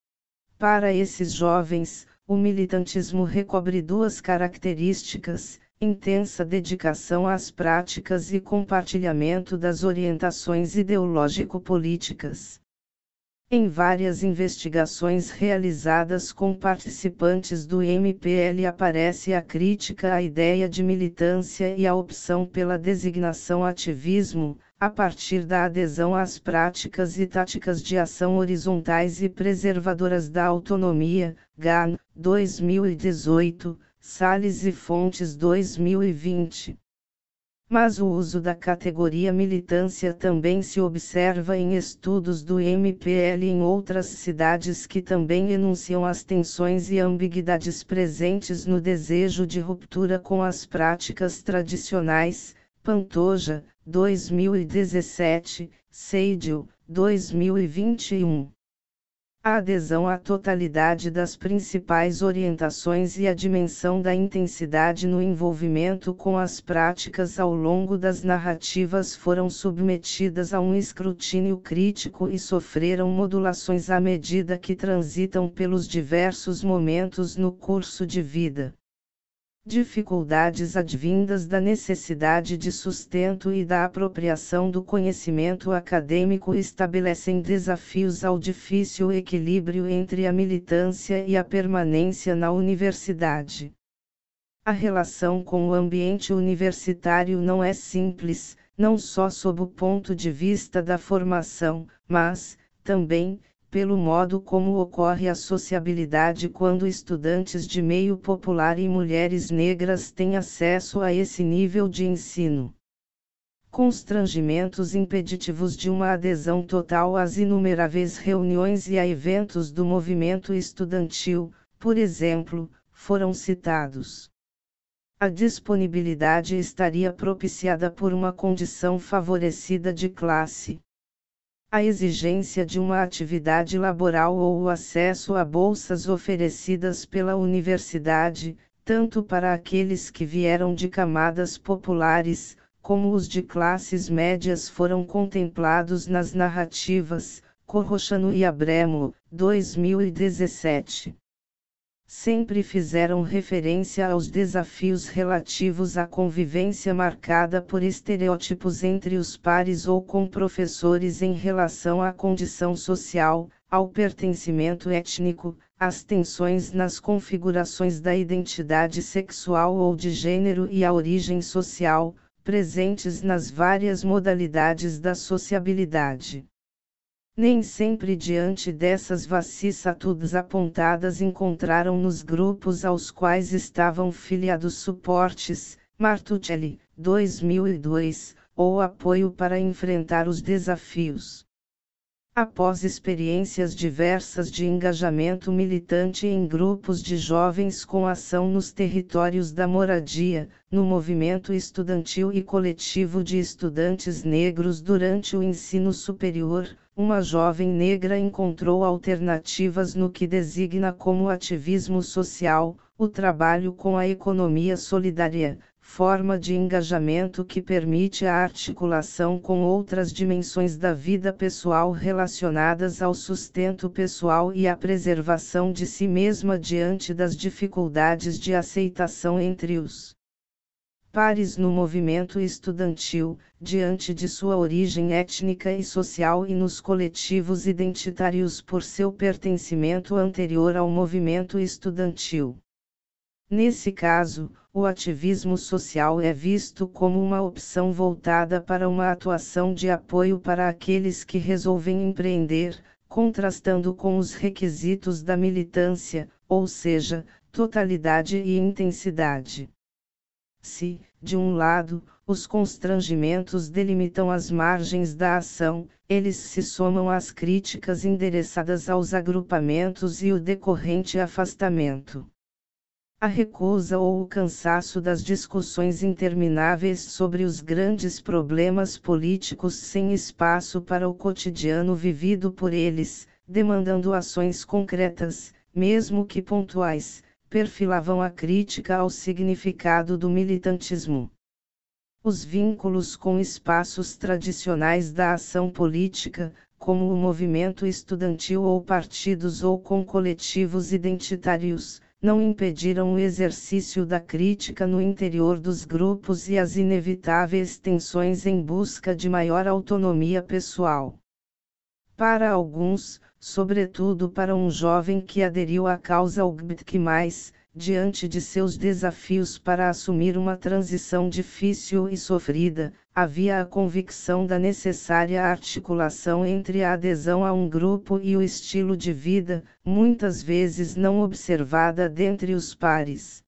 [SPEAKER 1] Para esses jovens, o militantismo recobre duas características: intensa dedicação às práticas e compartilhamento das orientações ideológico-políticas. Em várias investigações realizadas com participantes do M P L aparece a crítica à ideia de militância e a opção pela designação ativismo, a partir da adesão às práticas e táticas de ação horizontais e preservadoras da autonomia, G A N, dois mil e dezoito, Salles e Fontes dois mil e vinte. Mas o uso da categoria militância também se observa em estudos do M P L em outras cidades que também enunciam as tensões e ambiguidades presentes no desejo de ruptura com as práticas tradicionais. Pantoja, dois mil e dezessete, Seidel, dois mil e vinte e um. A adesão à totalidade das principais orientações e a dimensão da intensidade no envolvimento com as práticas ao longo das narrativas foram submetidas a um escrutínio crítico e sofreram modulações à medida que transitam pelos diversos momentos no curso de vida. Dificuldades advindas da necessidade de sustento e da apropriação do conhecimento acadêmico estabelecem desafios ao difícil equilíbrio entre a militância e a permanência na universidade. A relação com o ambiente universitário não é simples, não só sob o ponto de vista da formação, mas, também, pelo modo como ocorre a sociabilidade quando estudantes de meio popular e mulheres negras têm acesso a esse nível de ensino. Constrangimentos impeditivos de uma adesão total às inumeráveis reuniões e a eventos do movimento estudantil, por exemplo, foram citados. A disponibilidade estaria propiciada por uma condição favorecida de classe. A exigência de uma atividade laboral ou o acesso a bolsas oferecidas pela universidade, tanto para aqueles que vieram de camadas populares, como os de classes médias foram contemplados nas narrativas. Corrochano e Abremo, dois mil e dezessete. Sempre fizeram referência aos desafios relativos à convivência marcada por estereótipos entre os pares ou com professores em relação à condição social, ao pertencimento étnico, às tensões nas configurações da identidade sexual ou de gênero e à origem social, presentes nas várias modalidades da sociabilidade. Nem sempre diante dessas vicissitudes apontadas encontraram nos grupos aos quais estavam filiados suportes, Martuchelli, dois mil e dois, ou apoio para enfrentar os desafios. Após experiências diversas de engajamento militante em grupos de jovens com ação nos territórios da moradia, no movimento estudantil e coletivo de estudantes negros durante o ensino superior, uma jovem negra encontrou alternativas no que designa como ativismo social, o trabalho com a economia solidária, forma de engajamento que permite a articulação com outras dimensões da vida pessoal relacionadas ao sustento pessoal e à preservação de si mesma diante das dificuldades de aceitação entre os pares no movimento estudantil, diante de sua origem étnica e social e nos coletivos identitários por seu pertencimento anterior ao movimento estudantil. Nesse caso, o ativismo social é visto como uma opção voltada para uma atuação de apoio para aqueles que resolvem empreender, contrastando com os requisitos da militância, ou seja, totalidade e intensidade. Se, de um lado, os constrangimentos delimitam as margens da ação, eles se somam às críticas endereçadas aos agrupamentos e o decorrente afastamento. A recusa ou o cansaço das discussões intermináveis sobre os grandes problemas políticos sem espaço para o cotidiano vivido por eles, demandando ações concretas, mesmo que pontuais, perfilavam a crítica ao significado do militantismo. Os vínculos com espaços tradicionais da ação política, como o movimento estudantil ou partidos ou com coletivos identitários, não impediram o exercício da crítica no interior dos grupos e as inevitáveis tensões em busca de maior autonomia pessoal. Para alguns, sobretudo para um jovem que aderiu à causa L G B T Q mais, diante de seus desafios para assumir uma transição difícil e sofrida, havia a convicção da necessária articulação entre a adesão a um grupo e o estilo de vida, muitas vezes não observada dentre os pares.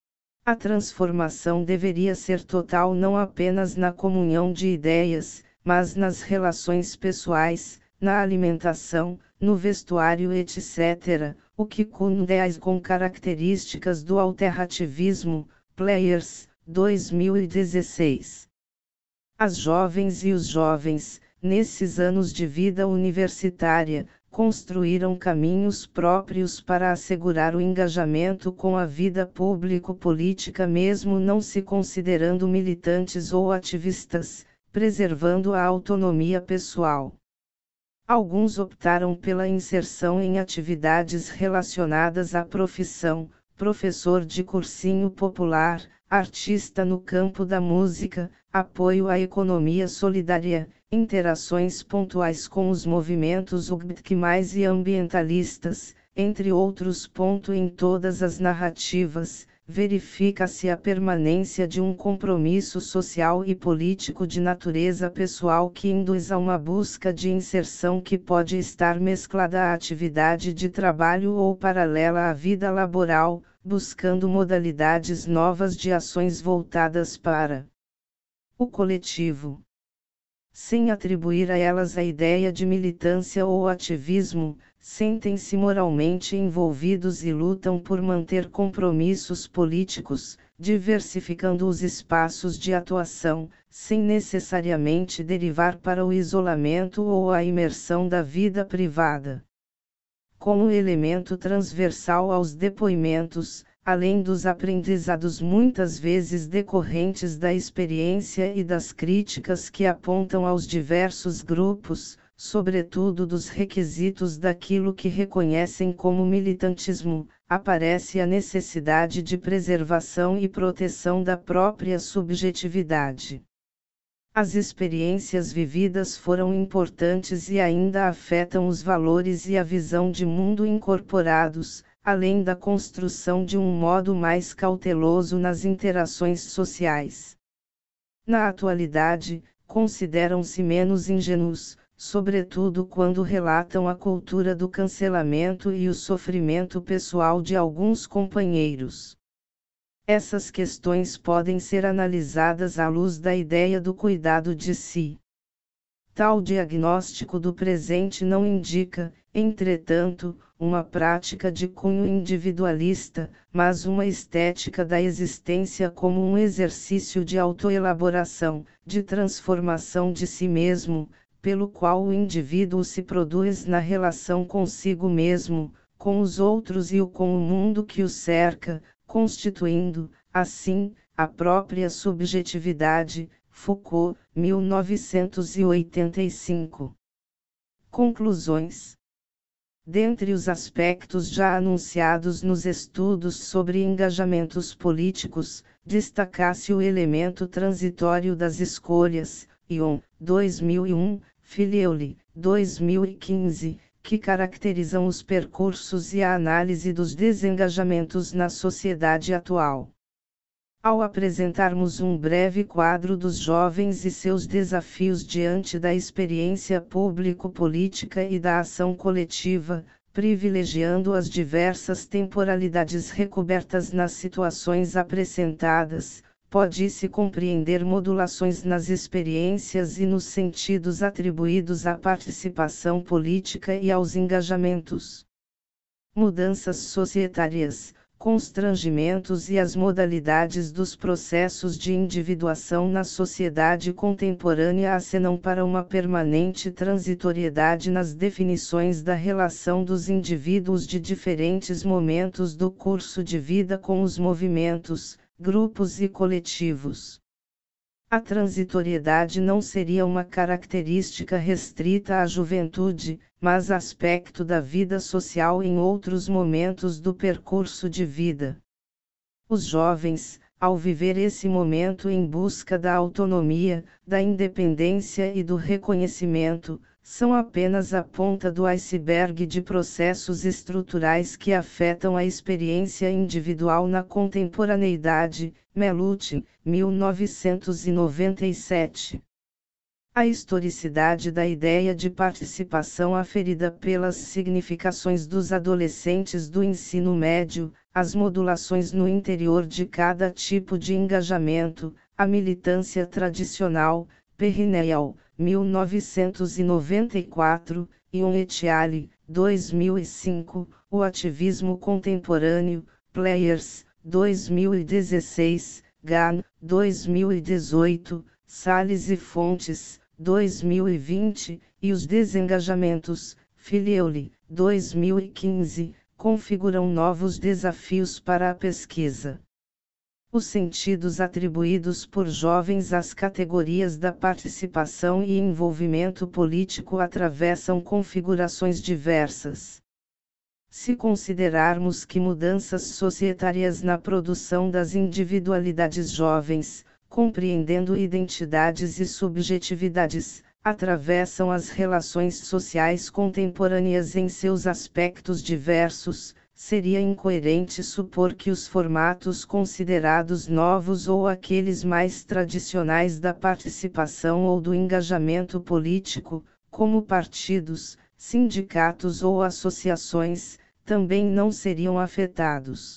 [SPEAKER 1] A transformação deveria ser total não apenas na comunhão de ideias, mas nas relações pessoais, na alimentação, no vestuário etcétera, o que condiz com características do alternativismo, Players, dois mil e dezesseis. As jovens e os jovens, nesses anos de vida universitária, construíram caminhos próprios para assegurar o engajamento com a vida público-política mesmo não se considerando militantes ou ativistas, preservando a autonomia pessoal. Alguns optaram pela inserção em atividades relacionadas à profissão, professor de cursinho popular, artista no campo da música, apoio à economia solidária, interações pontuais com os movimentos L G B T Q mais e ambientalistas, entre outros. Em todas as narrativas, verifica-se a permanência de um compromisso social e político de natureza pessoal que induz a uma busca de inserção que pode estar mesclada à atividade de trabalho ou paralela à vida laboral, buscando modalidades novas de ações voltadas para o coletivo. Sem atribuir a elas a ideia de militância ou ativismo, sentem-se moralmente envolvidos e lutam por manter compromissos políticos, diversificando os espaços de atuação, sem necessariamente derivar para o isolamento ou a imersão da vida privada. Como elemento transversal aos depoimentos, além dos aprendizados muitas vezes decorrentes da experiência e das críticas que apontam aos diversos grupos, sobretudo dos requisitos daquilo que reconhecem como militantismo, aparece a necessidade de preservação e proteção da própria subjetividade. As experiências vividas foram importantes e ainda afetam os valores e a visão de mundo incorporados, além da construção de um modo mais cauteloso nas interações sociais. Na atualidade, consideram-se menos ingênuos, sobretudo quando relatam a cultura do cancelamento e o sofrimento pessoal de alguns companheiros. Essas questões podem ser analisadas à luz da ideia do cuidado de si. Tal diagnóstico do presente não indica, entretanto, uma prática de cunho individualista, mas uma estética da existência como um exercício de autoelaboração, de transformação de si mesmo, pelo qual o indivíduo se produz na relação consigo mesmo, com os outros e o com o mundo que o cerca, constituindo, assim, a própria subjetividade. Foucault, mil novecentos e oitenta e cinco. Conclusões. Dentre os aspectos já anunciados nos estudos sobre engajamentos políticos, destaca-se o elemento transitório das escolhas, Ion, dois mil e um, Filiouli, dois mil e quinze, que caracterizam os percursos e a análise dos desengajamentos na sociedade atual. Ao apresentarmos um breve quadro dos jovens e seus desafios diante da experiência público-política e da ação coletiva, privilegiando as diversas temporalidades recobertas nas situações apresentadas, pode-se compreender modulações nas experiências e nos sentidos atribuídos à participação política e aos engajamentos. Mudanças societárias, constrangimentos e as modalidades dos processos de individuação na sociedade contemporânea acenam para uma permanente transitoriedade nas definições da relação dos indivíduos de diferentes momentos do curso de vida com os movimentos, grupos e coletivos. A transitoriedade não seria uma característica restrita à juventude, mas aspecto da vida social em outros momentos do percurso de vida. Os jovens, ao viver esse momento em busca da autonomia, da independência e do reconhecimento, são apenas a ponta do iceberg de processos estruturais que afetam a experiência individual na contemporaneidade. Melutin, mil novecentos e noventa e sete. A historicidade da ideia de participação aferida pelas significações dos adolescentes do ensino médio, as modulações no interior de cada tipo de engajamento, a militância tradicional, Perrineau, mil novecentos e noventa e quatro, e um Etiale, dois mil e cinco, o ativismo contemporâneo, Players, dois mil e dezesseis, Gann, dois mil e dezoito, Salles e Fontes, dois mil e vinte, e os desengajamentos, Filiouli, dois mil e quinze, configuram novos desafios para a pesquisa. Os sentidos atribuídos por jovens às categorias da participação e envolvimento político atravessam configurações diversas. Se considerarmos que mudanças societárias na produção das individualidades jovens, compreendendo identidades e subjetividades, atravessam as relações sociais contemporâneas em seus aspectos diversos, seria incoerente supor que os formatos considerados novos ou aqueles mais tradicionais da participação ou do engajamento político, como partidos, sindicatos ou associações, também não seriam afetados.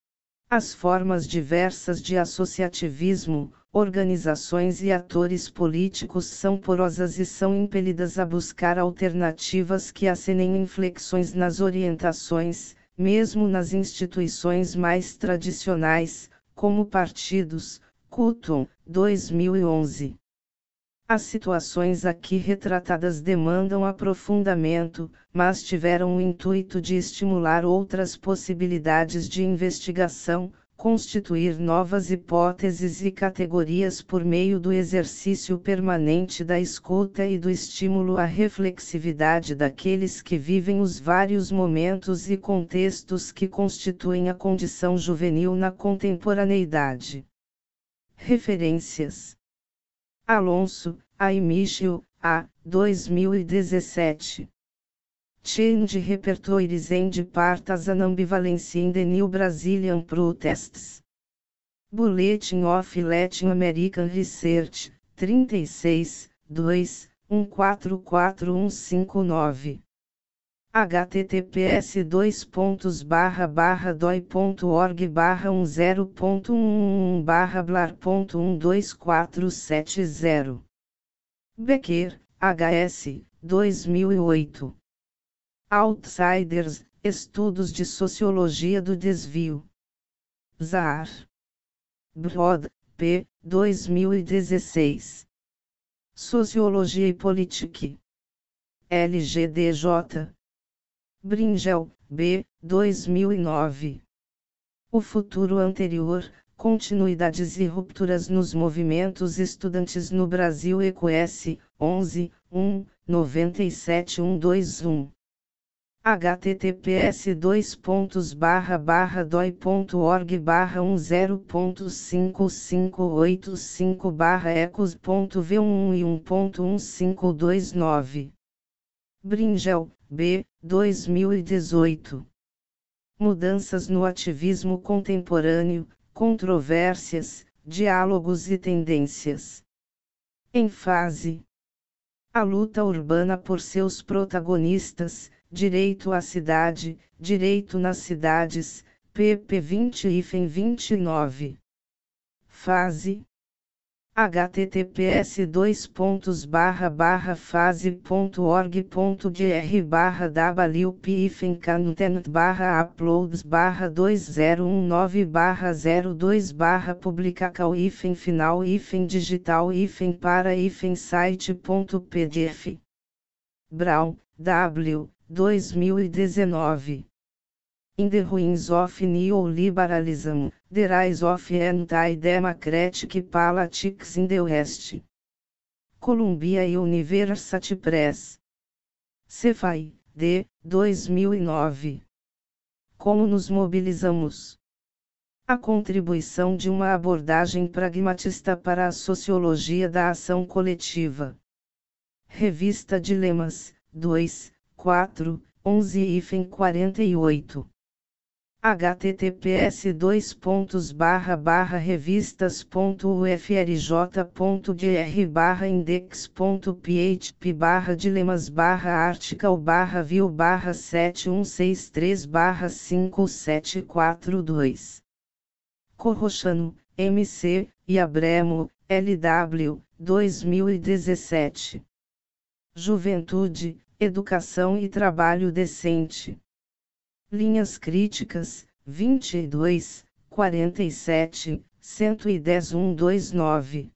[SPEAKER 1] As formas diversas de associativismo, organizações e atores políticos são porosas e são impelidas a buscar alternativas que acenem inflexões nas orientações, mesmo nas instituições mais tradicionais, como partidos. Cutton, dois mil e onze. As situações aqui retratadas demandam aprofundamento, mas tiveram o intuito de estimular outras possibilidades de investigação, constituir novas hipóteses e categorias por meio do exercício permanente da escuta e do estímulo à reflexividade daqueles que vivem os vários momentos e contextos que constituem a condição juvenil na contemporaneidade. Referências. Alonso, Aimício, A, dois mil e dezessete. Change Repertoires and Partas an Ambivalence in the New Brazilian Protests. Bulletin of Latin American Research, trinta e seis, dois, um quatro quatro um cinco nove. https dois pontos barra barra doi ponto org barra um zero ponto um um barra blar ponto um dois quatro sete zero. Becker, H S, dois mil e oito. Outsiders, Estudos de Sociologia do Desvio. Zahar. Brod, P, dois mil e dezesseis. Sociologia e Política. L G D J. Bringel, B, dois mil e nove. O futuro anterior, continuidades e rupturas nos movimentos estudantis no Brasil E Q S, onze, um, noventa e sete um dois um. https dois pontos barra barra doi ponto org barra um zero ponto cinco cinco oito cinco barra ecos ponto v um e um ponto um cinco dois nove. Bringel, B, dois mil e dezoito. Mudanças no ativismo contemporâneo, controvérsias, diálogos e tendências. Em fase. A luta urbana por seus protagonistas, direito à cidade, direito nas cidades, pp vinte e vinte e nove. Fase. https dois pontos barra barra fase ponto org ponto br barra wp content barra uploads barra dois zero um nove barra zero dois barra publicacal hífen final hífen digital hífen para hífen site ponto pdf. Brown, W, dois mil e dezenove. In the Ruins of Neoliberalism, the Rise of Anti-Democratic Politics in the West. Columbia University Press. Cefai, D, dois mil e nove. Como nos mobilizamos? A contribuição de uma abordagem pragmatista para a sociologia da ação coletiva. Revista Dilemas, dois, quatro, onze e quarenta e oito. https dois pontos barra barra revistas ponto ufrj ponto br barra index ponto php barra dilemas barra article barra view barra sete um seis três barra cinco sete quatro dois. Corrochano, M C, e Abremo, L W, dois mil e dezessete. Juventude, Educação e Trabalho Decente. Linhas Críticas, vinte e dois, quarenta e sete, cento e dez, cento e vinte e nove.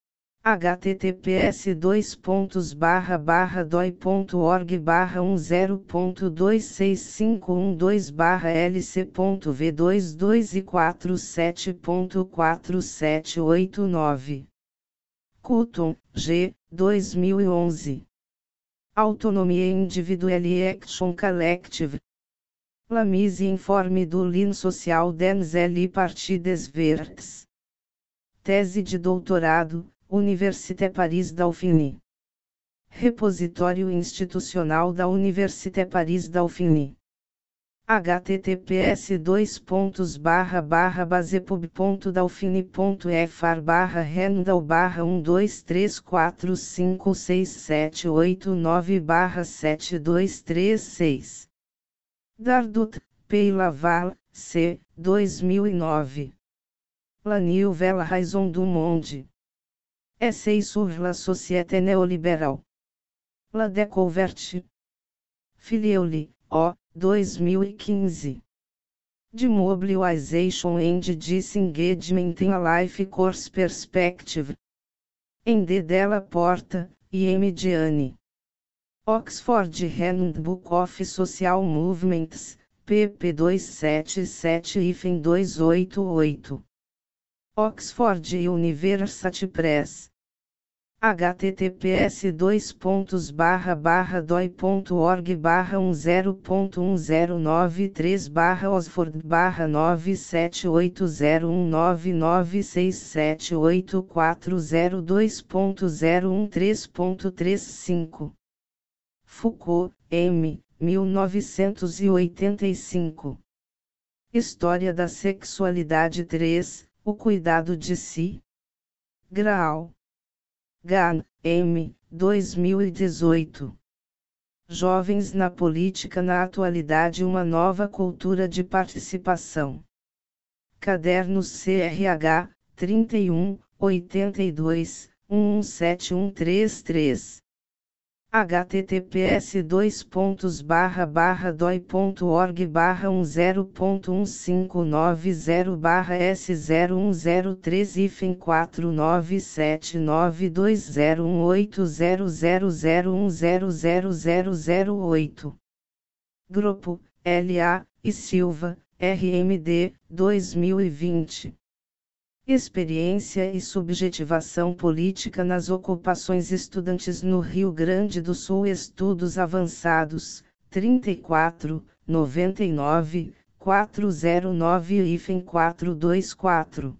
[SPEAKER 1] https dois pontos barra barra doi ponto org barra um zero ponto dois seis cinco um dois barra lc ponto v vinte e dois e quarenta e sete ponto quatro sete oito nove. Cutton, G, dois mil e onze. Autonomia Individual e Action Collective. La mise en forme do lien social dans les partides vertes. Tese de doutorado, Université Paris Dauphine. Repositório institucional da Université Paris Dauphine. https dois pontos barra barra basepub ponto dauphine ponto fr barra rendal barra um dois três quatro cinco seis sete oito nove barra sete dois três seis. Dardut, P. Laval, C, dois mil e nove. La Nouvelle Raison du Monde. Essai sur la Société Néolibérale. La Découverte. Filiouli, O, dois mil e quinze. Demobilization and Disengagement in a Life Course Perspective. Em D. Della Porta, e M. Gianni. Oxford Handbook of Social Movements, pp duzentos e setenta e sete e duzentos e oitenta e oito. Oxford University Press. https dois pontos barra barra doi ponto org barra um zero ponto um zero nove três barra osford barra nove sete oito zero um nove nove seis sete oito quatro zero dois ponto zero um três ponto trinta e cinco. Foucault, M. mil novecentos e oitenta e cinco. História da Sexualidade três, O Cuidado de Si. Graal. Gahn, M. dois mil e dezoito. Jovens na Política na Atualidade, uma nova cultura de participação. Cadernos C R H, trinta e um, oitenta e dois, um um sete um três três. https dois pontos barra barra doi ponto org barra um zero ponto um cinco nove zero barra S zero um zero três hífen quatro nove sete nove dois zero um oito zero zero zero um zero zero zero zero oito. Grupo, L A e Silva, R M D, dois mil e vinte. Experiência e subjetivação política nas ocupações estudantis no Rio Grande do Sul. Estudos avançados, trinta e quatro, noventa e nove, quatrocentos e nove quatrocentos e vinte e quatro.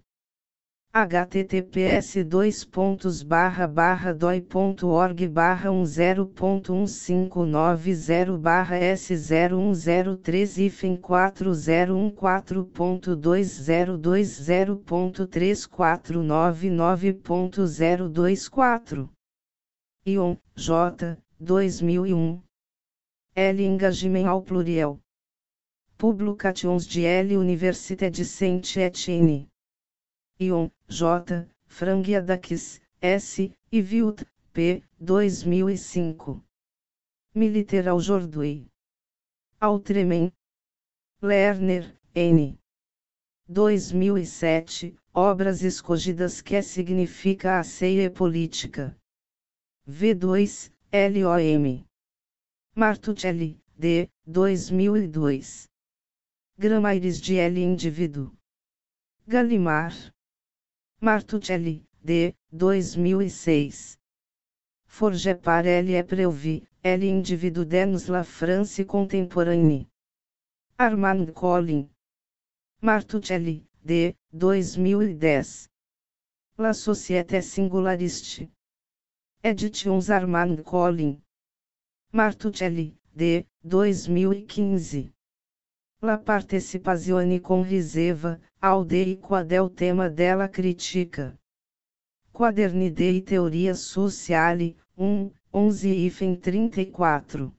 [SPEAKER 1] https dois pontos barra barra doi ponto org barra um zero ponto um cinco nove zero barra S zero um zero três hífen quatro zero um quatro ponto dois zero dois zero ponto três quatro nove nove ponto zero dois quatro. Ion, J, dois mil e um. L. Engagement ao pluriel. Publications de L. Université de Saint-Étienne. Ion, J, Frangiadakis, S, e Vilt, P, dois mil e cinco. Militaire aujourd'hui. Outremen. Lerner, N. dois mil e sete, Obras escolhidas. Que significa a ceia política? V dois, L O M. Martuchelli, D, dois mil e dois. Gramaires de L. Indivíduo. Gallimard. Martuchelli, D, dois mil e seis. Forget par L. Épreuve, L. Indivíduo dans la France contemporaine. Armand Collin. Martuchelli, D, dois mil e dez. La Société Singulariste. Editions Armand Collin. Martuchelli, D, dois mil e quinze. La partecipazione con riserva, Alde e qual é o tema dela critica. Quaderni de Teoria Sociale, um, onze hífen trinta e quatro.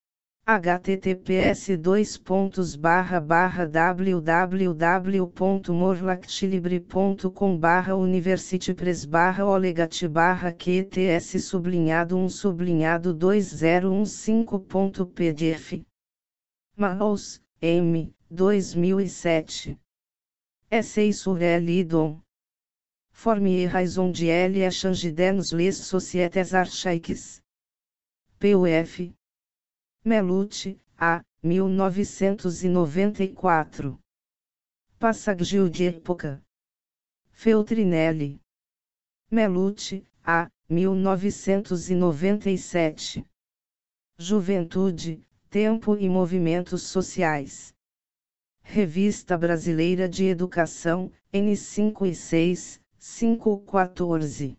[SPEAKER 1] https dois pontos barra barra www ponto morlactilibre ponto com barra universitypress barra olegat barra qts sublinhado um sublinhado dois zero um cinco ponto pdf. Maus, M, dois mil e sete. Essai sur l'idon. Forme et raison de L. Échange dans les sociétés archaïques. P U F. Melucci, A, mil novecentos e noventa e quatro. Passaggio de época. Feltrinelli. Melucci, A, mil novecentos e noventa e sete. Juventude, Tempo e Movimentos Sociais. Revista Brasileira de Educação, N cinco e seis, cinco quatorze.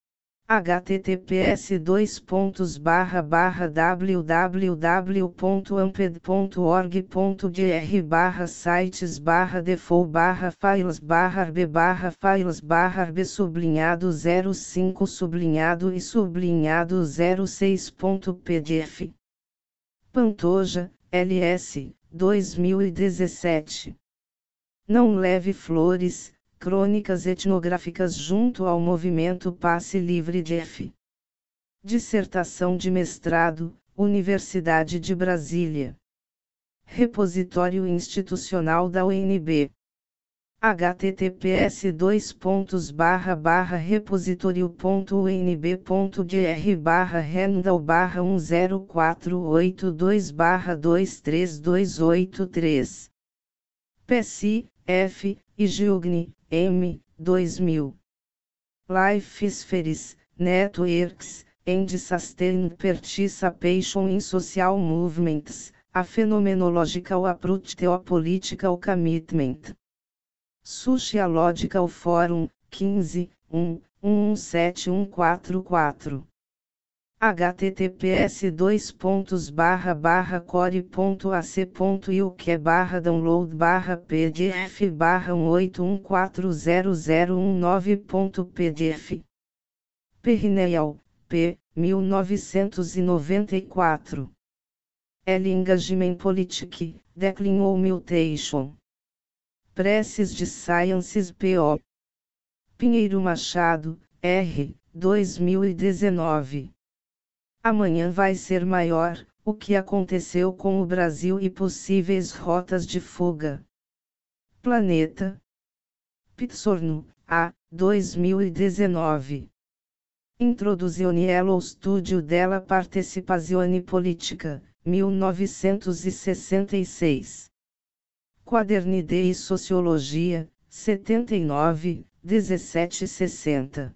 [SPEAKER 1] https dois pontos barra barra www ponto amped ponto org ponto br barra sites barra default barra files barra b barra files barra b sublinhado zero cinco sublinhado e sublinhado zero seis ponto pdf. Pantoja, L S, dois mil e dezessete. Não leve flores, crônicas etnográficas junto ao movimento Passe Livre de F. Dissertação de mestrado, Universidade de Brasília. Repositório institucional da U N B. https dois pontos barra barra repositório ponto unb ponto br barra rendal barra um zero quatro oito dois barra dois três dois oito três. P S I, F, e Giugni, M, dois mil. Life Spheres, networks, and sustained participation in social movements, a phenomenological approach to a political commitment. Sociological Forum, quinze, um, um um sete um quatro quatro. https dois pontos barra barra core ponto ac ponto uk barra download barra pdf barra um oito um quatro zero zero um nove ponto pdf. Perrineal, P. mil novecentos e noventa e quatro. L. Engagement Politique, Decline ou Mutation. Preces de Sciences P O. Pinheiro Machado, R. dois mil e dezenove. Amanhã vai ser maior, o que aconteceu com o Brasil e possíveis rotas de fuga. Planeta. Pizzorno, A. dois mil e dezenove. Introduzione allo studio della partecipazione politica, mil novecentos e sessenta e seis. Quaderni de Sociologia, setenta e nove, dezessete sessenta.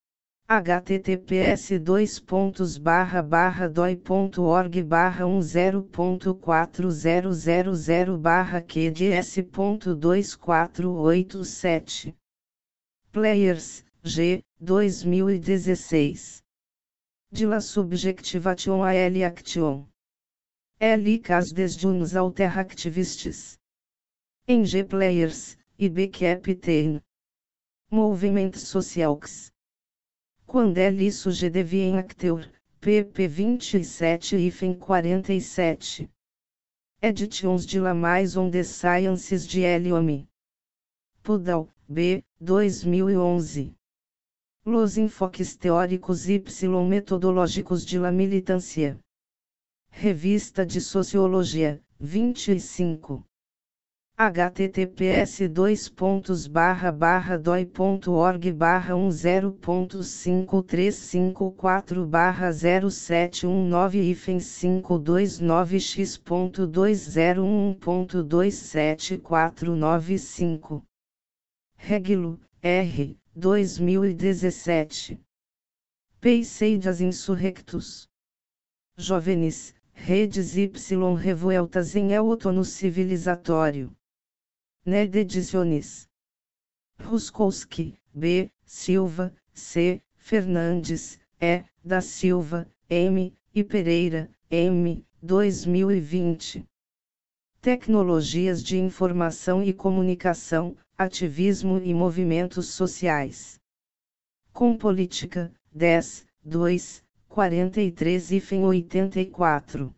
[SPEAKER 1] https dois pontos barra barra doi ponto org barra um zero ponto quatro zero zero zero barra qds ponto dois quatro oito sete. Players, G, dois mil e dezesseis. De la subjectivation a L action. L cas desde uns alteractivistes. Em G Players, I B Captain. Movement Sociaux. Quando L isso G devien acteur, pp vinte e sete e quarenta e sete. Editions de la Maison des Sciences de L'Homme. Pudal, B, dois mil e onze. Los enfoques teóricos y metodológicos de la militância. Revista de Sociologia, vinte e cinco. https dois pontos barra barra doi ponto org barra um zero ponto cinco três cinco quatro barra zero sete um nove hífen cinco dois nove x ponto dois zero um ponto dois sete quatro nove cinco. Reglo, R, dois mil e dezessete. Peixeiras insurrectus. Jóvenes, redes y revueltas em el outono civilizatório. Ned Ediciones. Ruskowski, B, Silva, C, Fernandes, E, da Silva, M, e Pereira, M, dois mil e vinte. Tecnologias de Informação e Comunicação, Ativismo e Movimentos Sociais. Com Política, dez, dois, quarenta e três e oitenta e quatro.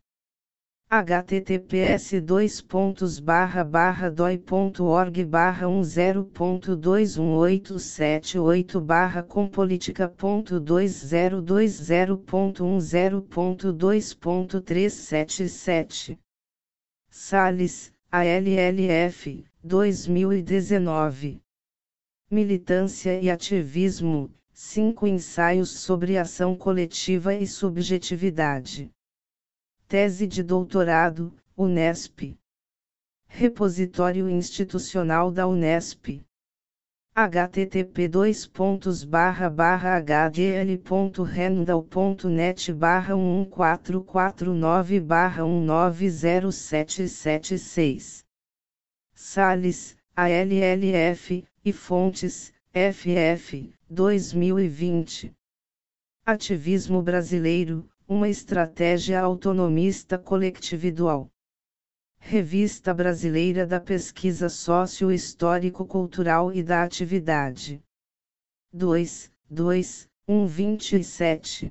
[SPEAKER 1] https dois pontos barra barra doi ponto org barra um zero ponto dois um oito sete oito barra compolitica ponto dois zero dois zero ponto um zero ponto dois ponto três sete sete. Salles, A L L F, dois mil e dezenove. Militância e Ativismo, cinco ensaios sobre ação coletiva e subjetividade. Tese de doutorado, Unesp. Repositório institucional da Unesp. http dois pontos barra barra hdl ponto rendal ponto net barra um um quatro quatro nove barra um nove zero sete sete seis. Salles, A L L F, e Fontes, F F, dois mil e vinte. Ativismo brasileiro, uma estratégia autonomista colectividual. Revista Brasileira da Pesquisa Sócio-Histórico-Cultural e da Atividade. dois, dois, um vinte e sete.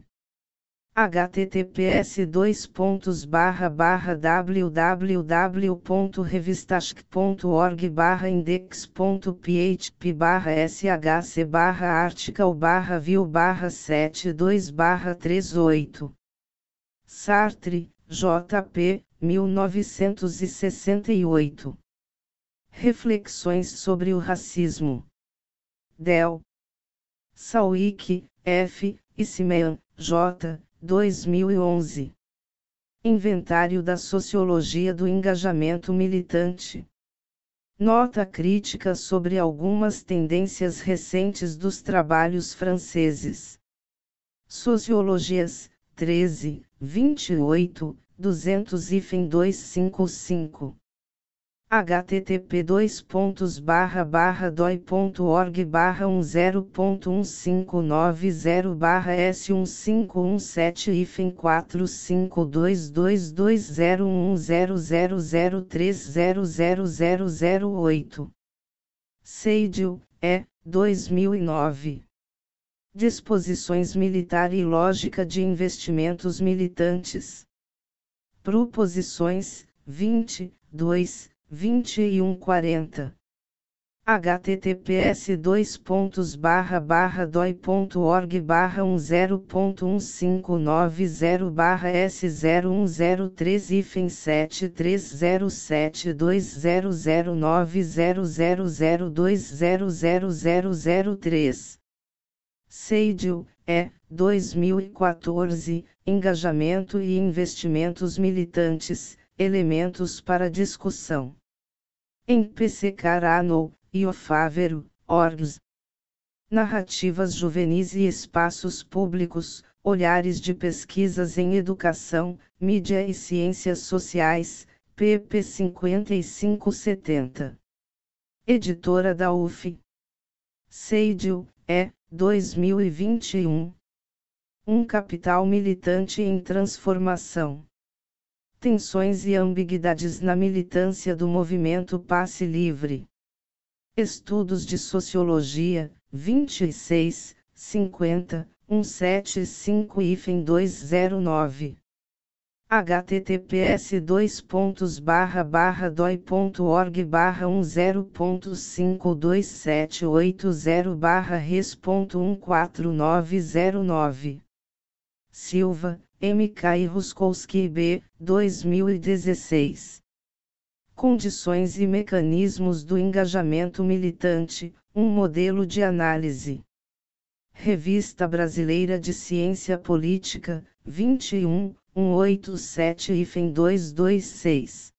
[SPEAKER 1] https dois pontos barra barra www ponto revistasc ponto org barra index ponto php barra shc barra article barra view barra setenta e dois barra trinta e oito. Sartre, J P, mil novecentos e sessenta e oito. Reflexões sobre o racismo. Del. Sauick, F, e Simeon, J, dois mil e onze. Inventário da Sociologia do Engajamento Militante. Nota crítica sobre algumas tendências recentes dos trabalhos franceses. Sociologias, treze, vinte e oito, duzentos dois cinco cinco. http dois pontos barra barra doi ponto org barra um zero ponto um cinco nove zero barra S um cinco um sete hífen quatro cinco dois dois dois zero um zero zero zero três zero zero zero zero oito. Seidio, E, dois mil e nove. Disposições militar e lógica de investimentos militantes. Proposições, vinte, dois, vinte e um quarenta. https dois pontos barra barra doi ponto org barra um zero ponto um cinco nove zero barra S zero um zero três hífen sete três zero sete dois zero zero nove zero zero zero dois zero zero zero zero três. Seidio, E, dois mil e quatorze, Engajamento e investimentos militantes, elementos para discussão. Em P C Carano, Iofávero, Orgs. Narrativas juvenis e espaços públicos, olhares de pesquisas em educação, mídia e ciências sociais, P P cinquenta e cinco setenta. Editora da U F. Seidio, E, dois mil e vinte e um. Um capital militante em transformação. Tensões e ambiguidades na militância do movimento Passe Livre. Estudos de Sociologia, vinte e seis, cinquenta, cento e setenta e cinco hífen duzentos e nove. https dois pontos barra barra doi ponto org barra um zero ponto cinco dois sete oito zero barra res ponto um quatro nove zero nove. Silva, M K e Ruskowski B, dois mil e dezesseis. Condições e mecanismos do engajamento militante, um modelo de análise. Revista Brasileira de Ciência Política, vinte e um, cento e oitenta e sete hífen duzentos e vinte e seis.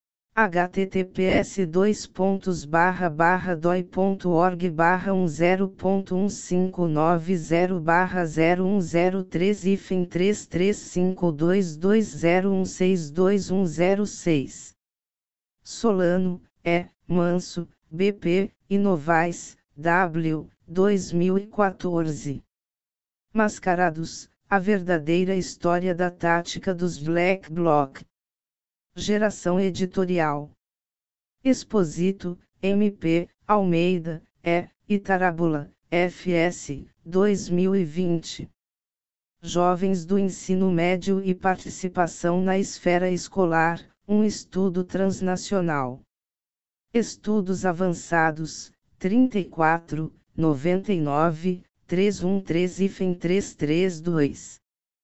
[SPEAKER 1] https dois pontos barra barra doi ponto org barra um zero ponto um cinco nove zero barra zero um zero três hífen três três cinco dois dois zero um seis dois um zero seis. Solano, E, Manso, B P, e Novaes, W, dois mil e quatorze. Mascarados, a verdadeira história da tática dos Black Bloc. Geração editorial. Exposito, M P, Almeida, E, Itarabula, F S, dois mil e vinte. Jovens do ensino médio e participação na esfera escolar, um estudo transnacional. Estudos avançados, trinta e quatro, noventa e nove, trezentos e treze hífen trezentos e trinta e dois.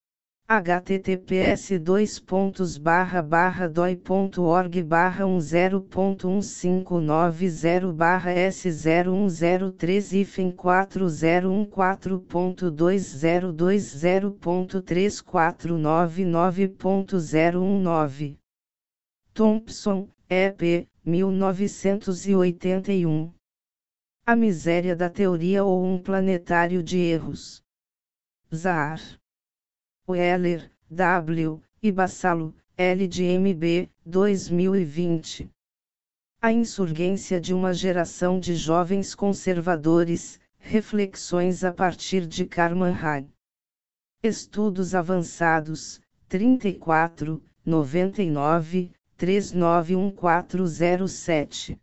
[SPEAKER 1] https dois pontos barra barra doi ponto org barra um zero ponto um cinco nove zero barra S zero um zero três hífen quatro zero um quatro ponto dois zero dois zero ponto três quatro nove nove ponto zero um nove. Thompson, E P, mil novecentos e oitenta e um. A miséria da teoria ou um planetário de erros. Zahar. Weller, W, e Bassalo, L de M B, dois mil e vinte. A insurgência de uma geração de jovens conservadores, reflexões a partir de Karman. Estudos avançados, trinta e quatro, noventa e nove, três nove um quatro zero sete.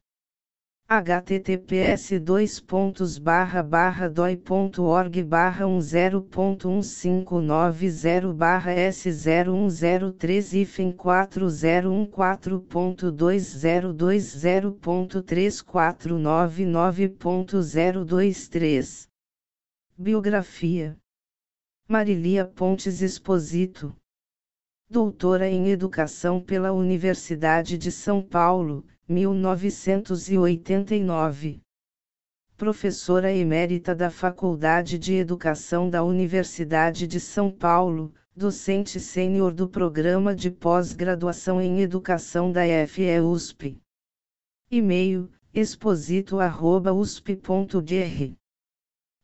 [SPEAKER 1] https dois pontos barra barra doi ponto org barra um zero ponto um cinco nove zero barra S zero um zero três hífen quatro zero um quatro ponto dois zero dois zero ponto três quatro nove nove ponto zero dois três. Biografia. Marilia Pontes Exposito. Doutora em Educação pela Universidade de São Paulo, mil novecentos e oitenta e nove. Professora emérita da Faculdade de Educação da Universidade de São Paulo, docente sênior do Programa de Pós-Graduação em Educação da F E U S P. E-mail, exposito arroba usp ponto br.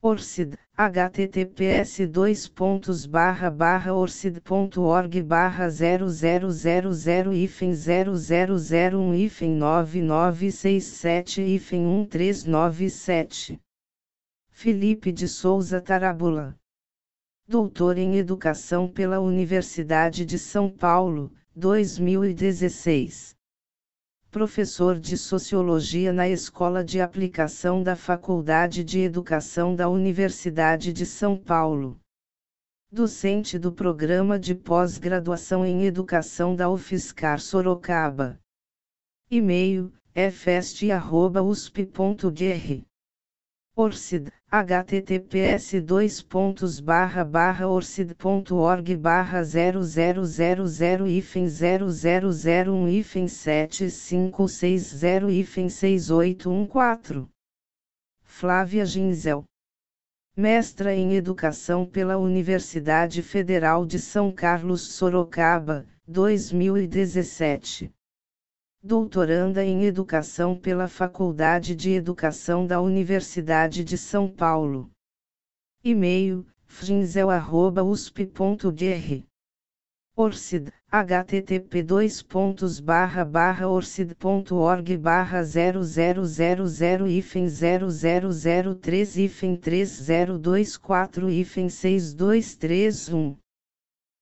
[SPEAKER 1] Orcid, https dois pontos barra barra orcid.org barra zero zero zero zero hífen zero zero zero um hífen nove nove seis sete hífen um três nove sete. Felipe de Souza Tarabula. Doutor em Educação pela Universidade de São Paulo, dois mil e dezesseis. Professor de Sociologia na Escola de Aplicação da Faculdade de Educação da Universidade de São Paulo. Docente do Programa de Pós-Graduação em Educação da UFSCar Sorocaba. E-mail, fest arroba usp ponto br. Orcid, https dois pontos barra barra orcid.org barra zero zero zero zero hífen zero zero zero um hífen sete cinco seis zero hífen seis oito um quatro. Flávia Ginzel. Mestra em Educação pela Universidade Federal de São Carlos Sorocaba, dois mil e dezessete. Doutoranda em Educação pela Faculdade de Educação da Universidade de São Paulo. E-mail, ginzel arroba usp ponto br. Orcid, http dois pontos barra barra orcid.org barra zero zero zero zero hífen zero zero zero três hífen três zero dois quatro hífen seis dois três um.